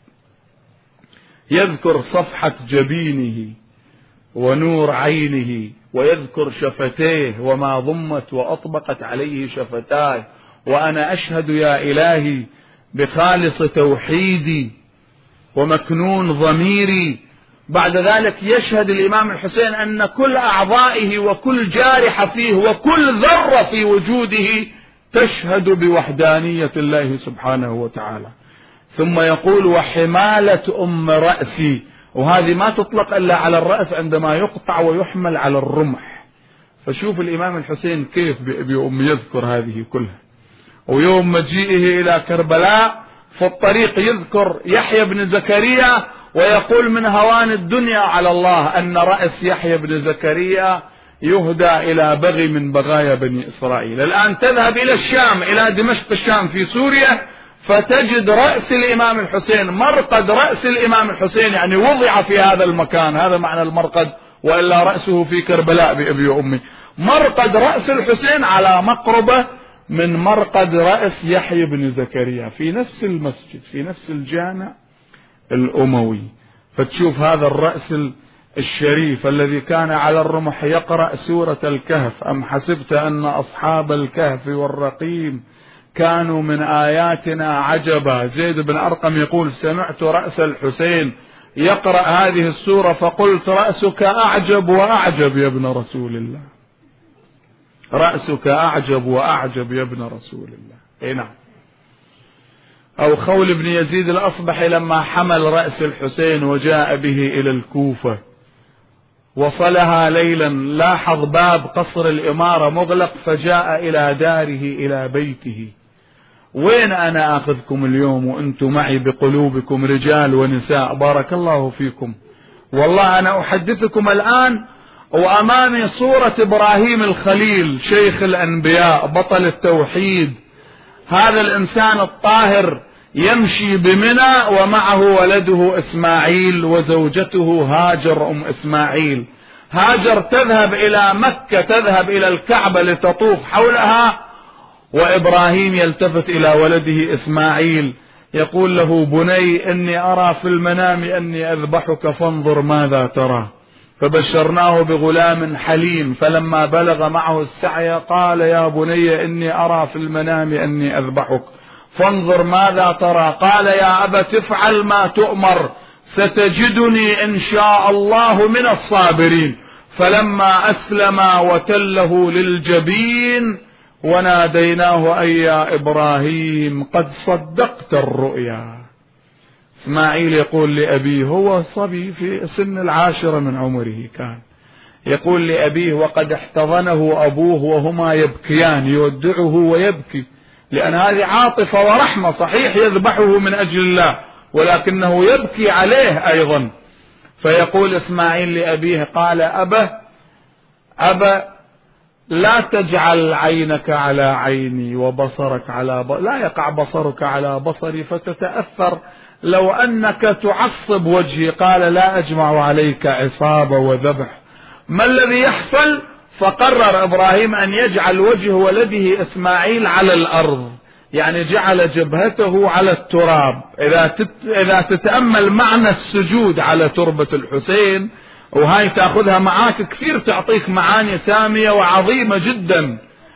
يذكر صفحة جبينه ونور عينه، ويذكر شفتيه وما ضمت وأطبقت عليه شفتاه، وأنا أشهد يا إلهي بخالص توحيدي ومكنون ضميري. بعد ذلك يشهد الإمام الحسين أن كل أعضائه وكل جارحة فيه وكل ذرة في وجوده تشهد بوحدانية الله سبحانه وتعالى. ثم يقول: وحمالة أم رأسي، وهذه ما تطلق إلا على الرأس عندما يقطع ويحمل على الرمح. فشوف الإمام الحسين كيف بأبي وأم يذكر هذه كلها. ويوم مجيئه إلى كربلاء في الطريق يذكر يحيى بن زكريا ويقول: من هوان الدنيا على الله أن رأس يحيى بن زكريا يهدى إلى بغي من بغايا بني إسرائيل. الآن تذهب إلى الشام، إلى دمشق الشام في سوريا، فتجد رأس الإمام الحسين، مرقد رأس الإمام الحسين، يعني وضع في هذا المكان، هذا معنى المرقد، وإلا رأسه في كربلاء بأبي وأمي. مرقد رأس الحسين على مقربة من مرقد رأس يحيى بن زكريا في نفس المسجد، في نفس الجامع الأموي. فتشوف هذا الرأس الشريف الذي كان على الرمح يقرأ سورة الكهف: أم حسبت أن أصحاب الكهف والرقيم كانوا من آياتنا عجبا. زيد بن أرقم يقول: سمعت رأس الحسين يقرأ هذه السورة فقلت: رأسك أعجب وأعجب يا ابن رسول الله، رأسك أعجب وأعجب يا ابن رسول الله. إيه نعم. أو خول بن يزيد الأصبحي لما حمل رأس الحسين وجاء به إلى الكوفة وصلها ليلا، لاحظ باب قصر الإمارة مغلق فجاء إلى داره إلى بيته: وين أنا آخذكم اليوم وأنتم معي بقلوبكم رجال ونساء، بارك الله فيكم، والله أنا أحدثكم الآن وأمامي صورة إبراهيم الخليل شيخ الأنبياء بطل التوحيد، هذا الإنسان الطاهر يمشي بمنى ومعه ولده إسماعيل وزوجته هاجر أم إسماعيل. هاجر تذهب إلى مكة، تذهب إلى الكعبة لتطوف حولها، وإبراهيم يلتفت إلى ولده إسماعيل يقول له: بني إني أرى في المنام أني أذبحك فانظر ماذا ترى. فبشرناه بغلام حليم، فلما بلغ معه السعي قال: يا بني إني أرى في المنام أني أذبحك فانظر ماذا ترى. قال: يا أبت افعل ما تؤمر ستجدني إن شاء الله من الصابرين. فلما أسلم وتله للجبين وناديناه أي يا إبراهيم قد صدقت الرؤيا. إسماعيل يقول لأبيه، هو صبي في سن العاشرة من عمره كان، يقول لأبيه وقد احتضنه أبوه وهما يبكيان، يودعه ويبكي، لأن هذه عاطفة ورحمة، صحيح يذبحه من أجل الله ولكنه يبكي عليه أيضا. فيقول إسماعيل لأبيه قال: أبا أبا لا تجعل عينك على عيني وبصرك على ب... لا يقع بصرك على بصري فتتأثر، لو أنك تعصب وجهي. قال: لا أجمع عليك عصابة وذبح. ما الذي يحصل؟ فقرر إبراهيم أن يجعل وجه ولده إسماعيل على الأرض، يعني جعل جبهته على التراب. إذا, تت... إذا تتأمل معنى السجود على تربة الحسين، وهاي تأخذها معاك كثير تعطيك معاني سامية وعظيمة جدا.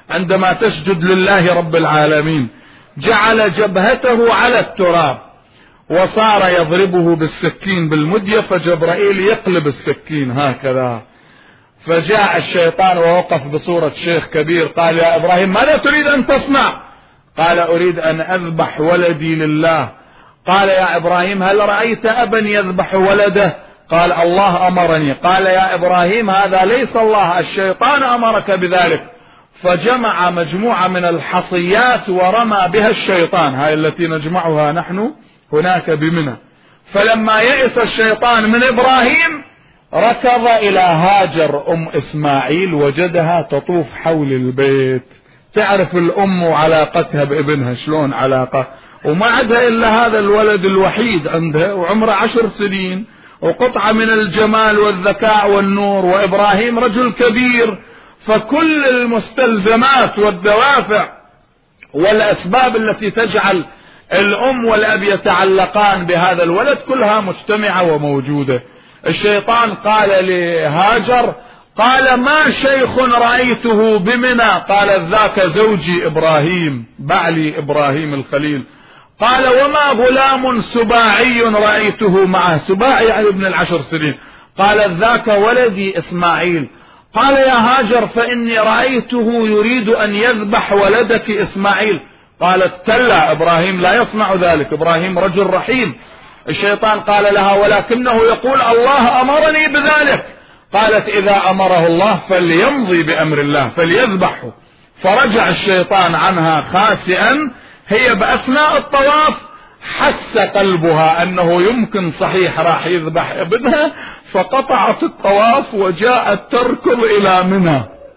عندما تسجد لله رب العالمين، جعل جبهته على التراب وصار يضربه بالسكين بالمدية، فجبرائيل يقلب السكين هكذا. فجاء الشيطان ووقف بصورة شيخ كبير، قال يا إبراهيم ماذا تريد أن تصنع؟ قال أريد أن أذبح ولدي لله. قال يا إبراهيم هل رأيت أبا يذبح ولده؟ قال الله أمرني. قال يا إبراهيم هذا ليس الله، الشيطان أمرك بذلك. فجمع مجموعة من الحصيات ورمى بها الشيطان، هاي التي نجمعها نحن هناك بمنى. فلما يئس الشيطان من إبراهيم ركض إلى هاجر أم إسماعيل، وجدها تطوف حول البيت. تعرف الأم وعلاقتها بابنها شلون علاقة، وما عندها إلا هذا الولد الوحيد عندها، وعمره عشر سنين، وقطعة من الجمال والذكاء والنور، وإبراهيم رجل كبير. فكل المستلزمات والدوافع والأسباب التي تجعل الأم والأب يتعلقان بهذا الولد كلها مجتمعة وموجودة. الشيطان قال لهاجر، قال ما شيخ رأيته بمنى؟ قال ذاك زوجي إبراهيم، بعلي إبراهيم الخليل. قال وما غلام سباعي رأيته معه؟ سباعي يعني ابن العشر سنين. قال ذاك ولدي إسماعيل. قال يا هاجر فإني رأيته يريد أن يذبح ولدك إسماعيل. قالت كلا، إبراهيم لا يصنع ذلك، إبراهيم رجل رحيم. الشيطان قال لها ولكنه يقول الله أمرني بذلك. قالت إذا أمره الله فليمضي بأمر الله فليذبحه. فرجع الشيطان عنها خاسئا. هي بأثناء الطواف حس قلبها أنه يمكن صحيح راح يذبح ابنها، فقطعت الطواف وجاءت تركض إلى منى.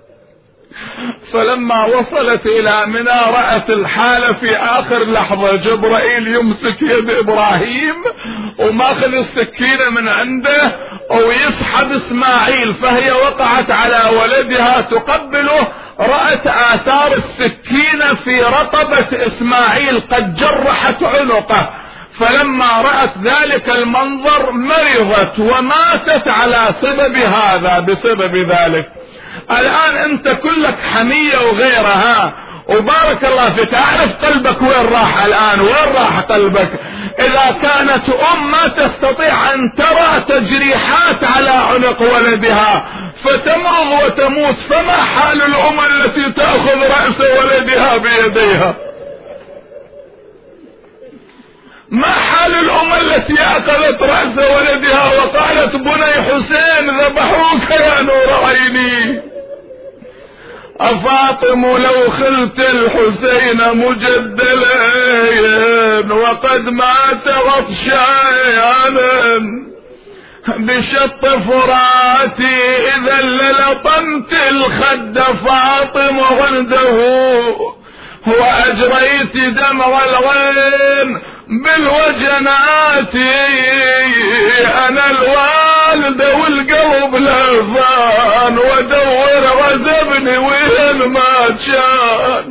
فلما وصلت إلى منى رأت الحالة في آخر لحظة، جبرائيل يمسك يد إبراهيم وماخذ السكينة من عنده ويسحب إسماعيل، فهي وقعت على ولدها تقبله. رأت آثار السكينة في رقبة إسماعيل قد جرحت عنقه. فلما رأت ذلك المنظر مرضت وماتت على سبب هذا، بسبب ذلك. الآن أنت كلك حمية وغيرها، وبارك الله فيك، أعرف قلبك وين راح الآن، وين راح قلبك؟ إذا كانت أم ما تستطيع أن ترى تجريحات على عنق ولدها فتمرض وتموت، فما حال الأم التي تأخذ رأس ولدها بيديها؟ ما حال الأم التي أخذت رأس ولدها وقالت بني حسين ذبحوك يا نور عيني؟ أفاطم لو خلت الحسين مجدلين وقد مات غطشانا بشط فراتي، إذا للطمت الخد فاطم عنده وأجريت دمع الغين بالوجنات. أنا الوالد والقلب لفان ودور غزبني وين ما كان.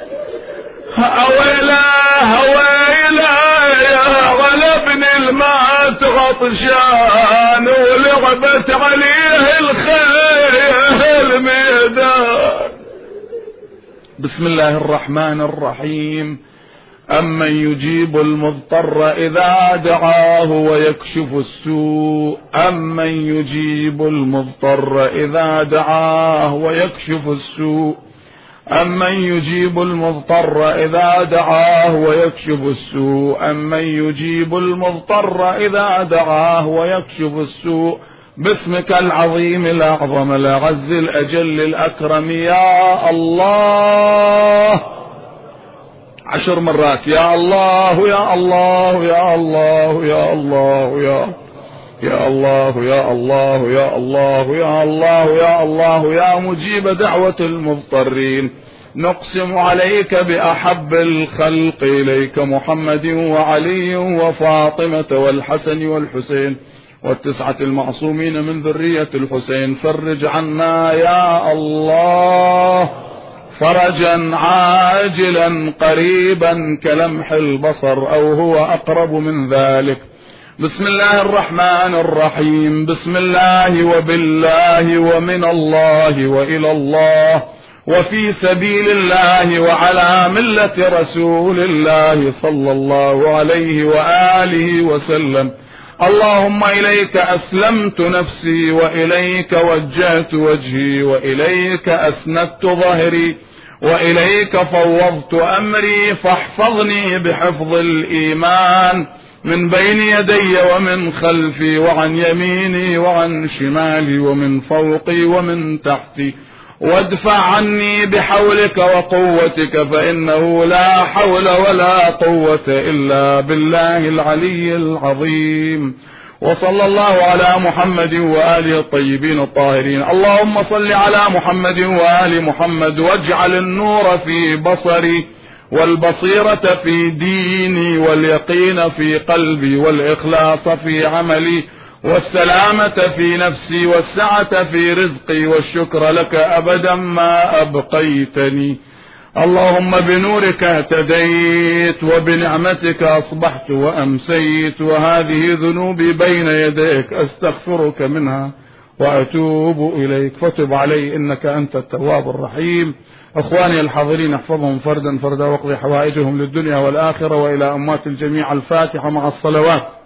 أويلا أويلا يا غلبني المات غطشان ولعبت عليه الخيل الميدان. بسم الله الرحمن الرحيم. أمن يجيب المضطر إذا دعاه ويكشف السوء، أمن يجيب المضطر إذا دعاه ويكشف السوء، أمن يجيب المضطر إذا دعاه ويكشف السوء، أمن يجيب المضطر إذا دعاه ويكشف السوء. باسمك العظيم الأعظم الأعز الأجل الأكرم يا الله. عشر مرات يا الله يا الله يا الله يا الله يا يا الله يا الله يا الله يا الله يا الله يا مجيب دعوة المضطرين. نقسم عليك بأحب الخلق إليك محمد وعلي وفاطمة والحسن والحسين والتسعة المعصومين من ذرية الحسين. فرج عنا يا الله فرجا عاجلا قريبا كلمح البصر أو هو أقرب من ذلك. بسم الله الرحمن الرحيم. بسم الله وبالله ومن الله وإلى الله وفي سبيل الله وعلى ملة رسول الله صلى الله عليه وآله وسلم. اللهم إليك أسلمت نفسي، وإليك وجهت وجهي، وإليك أسندت ظهري، وإليك فوضت أمري، فاحفظني بحفظ الإيمان من بين يدي ومن خلفي وعن يميني وعن شمالي ومن فوقي ومن تحتي، وادفع عني بحولك وقوتك، فإنه لا حول ولا قوة إلا بالله العلي العظيم. وصلى الله على محمد وآله الطيبين الطاهرين. اللهم صل على محمد وآل محمد، واجعل النور في بصري، والبصيرة في ديني، واليقين في قلبي، والإخلاص في عملي، والسلامة في نفسي، والسعة في رزقي، والشكر لك أبدا ما أبقيتني. اللهم بنورك اهتديت، وبنعمتك أصبحت وأمسيت، وهذه ذنوبي بين يديك أستغفرك منها وأتوب إليك، فتب علي إنك أنت التواب الرحيم. أخواني الحاضرين احفظهم فردا فردا، واقضي حوائجهم للدنيا والآخرة، وإلى أموات الجميع الفاتحة مع الصلوات.